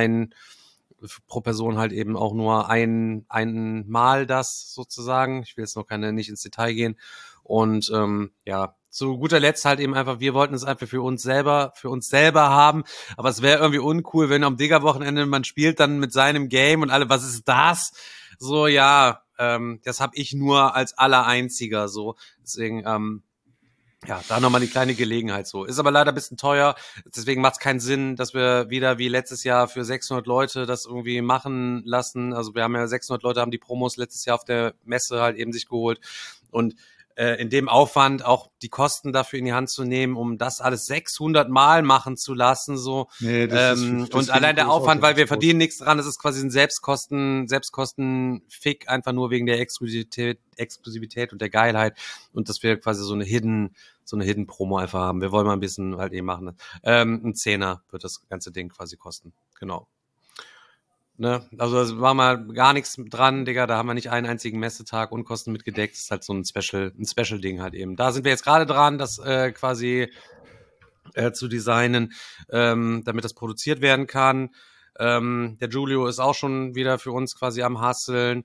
halt eben auch nur einmal das sozusagen. Ich will jetzt noch nicht ins Detail gehen. Und zu guter Letzt halt eben einfach, wir wollten es einfach für uns selber haben, aber es wäre irgendwie uncool, wenn am Digger-Wochenende man spielt dann mit seinem Game und alle, was ist das? So, das habe ich nur als Allereinziger so. Deswegen, da nochmal die kleine Gelegenheit so. Ist aber leider ein bisschen teuer, deswegen macht es keinen Sinn, dass wir wieder wie letztes Jahr für 600 Leute das irgendwie machen lassen. Also wir haben ja 600 Leute, haben die Promos letztes Jahr auf der Messe halt eben sich geholt und in dem Aufwand auch die Kosten dafür in die Hand zu nehmen, um das alles 600 Mal machen zu lassen, so. Nee, und allein der Aufwand, weil wir verdienen nichts dran, das ist quasi ein Selbstkostenfick, einfach nur wegen der Exklusivität und der Geilheit und dass wir quasi so eine Hidden Promo einfach haben. Wir wollen mal ein bisschen halt eben machen. Ein Zehner wird das ganze Ding quasi kosten. Genau. Ne? Also es war mal gar nichts dran, Digga, da haben wir nicht einen einzigen Messetag und Kosten mitgedeckt. Das ist halt so ein Special-Ding halt eben. Da sind wir jetzt gerade dran, das quasi zu designen, damit das produziert werden kann. Der Julio ist auch schon wieder für uns quasi am Hustlen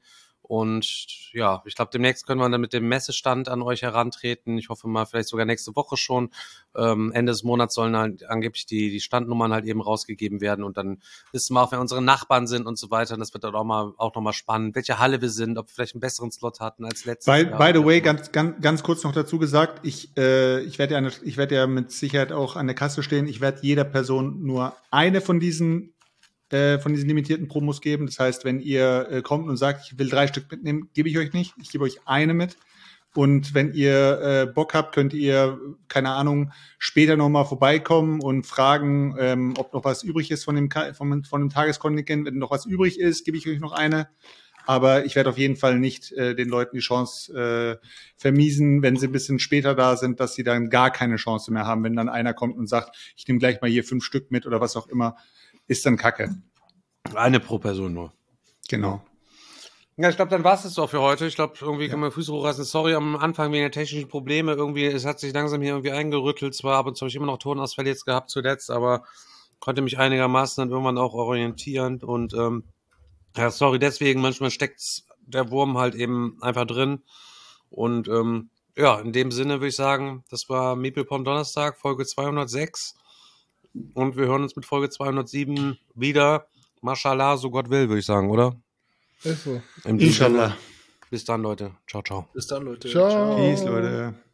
Und ja, ich glaube, demnächst können wir dann mit dem Messestand an euch herantreten. Ich hoffe mal, vielleicht sogar nächste Woche schon. Ende des Monats sollen halt angeblich die Standnummern halt eben rausgegeben werden. Und dann wissen wir auch, wer unsere Nachbarn sind und so weiter. Und das wird dann auch nochmal spannend, welche Halle wir sind, ob wir vielleicht einen besseren Slot hatten als letztes Jahr. By the way, ganz kurz noch dazu gesagt, ich werde ja mit Sicherheit auch an der Kasse stehen. Ich werde jeder Person nur eine von diesen limitierten Promos geben. Das heißt, wenn ihr kommt und sagt, ich will 3 Stück mitnehmen, gebe ich euch nicht. Ich gebe euch eine mit. Und wenn ihr Bock habt, könnt ihr, keine Ahnung, später nochmal vorbeikommen und fragen, ob noch was übrig ist von dem Tageskontingent. Wenn noch was übrig ist, gebe ich euch noch eine. Aber ich werde auf jeden Fall nicht den Leuten die Chance vermiesen, wenn sie ein bisschen später da sind, dass sie dann gar keine Chance mehr haben. Wenn dann einer kommt und sagt, ich nehme gleich mal hier 5 Stück mit oder was auch immer, ist dann Kacke. Eine pro Person nur. Genau. Ja, ich glaube, dann war es das auch für heute. Ich glaube, irgendwie kann man Füße hochreißen. Sorry am Anfang wegen der technischen Probleme. Irgendwie, es hat sich langsam hier irgendwie eingerüttelt. Zwar ab und zu habe ich immer noch Tonausfälle jetzt gehabt zuletzt, aber konnte mich einigermaßen dann irgendwann auch orientieren. Und ja, sorry, deswegen, manchmal steckt der Wurm halt eben einfach drin. Und ja, in dem Sinne würde ich sagen, das war MeeplePorn Donnerstag, Folge 206. Und wir hören uns mit Folge 207 wieder. Mashallah, so Gott will, würde ich sagen, oder? Ist so. Inshallah. Bis dann, Leute. Ciao, ciao. Bis dann, Leute. Ciao. Peace, Leute.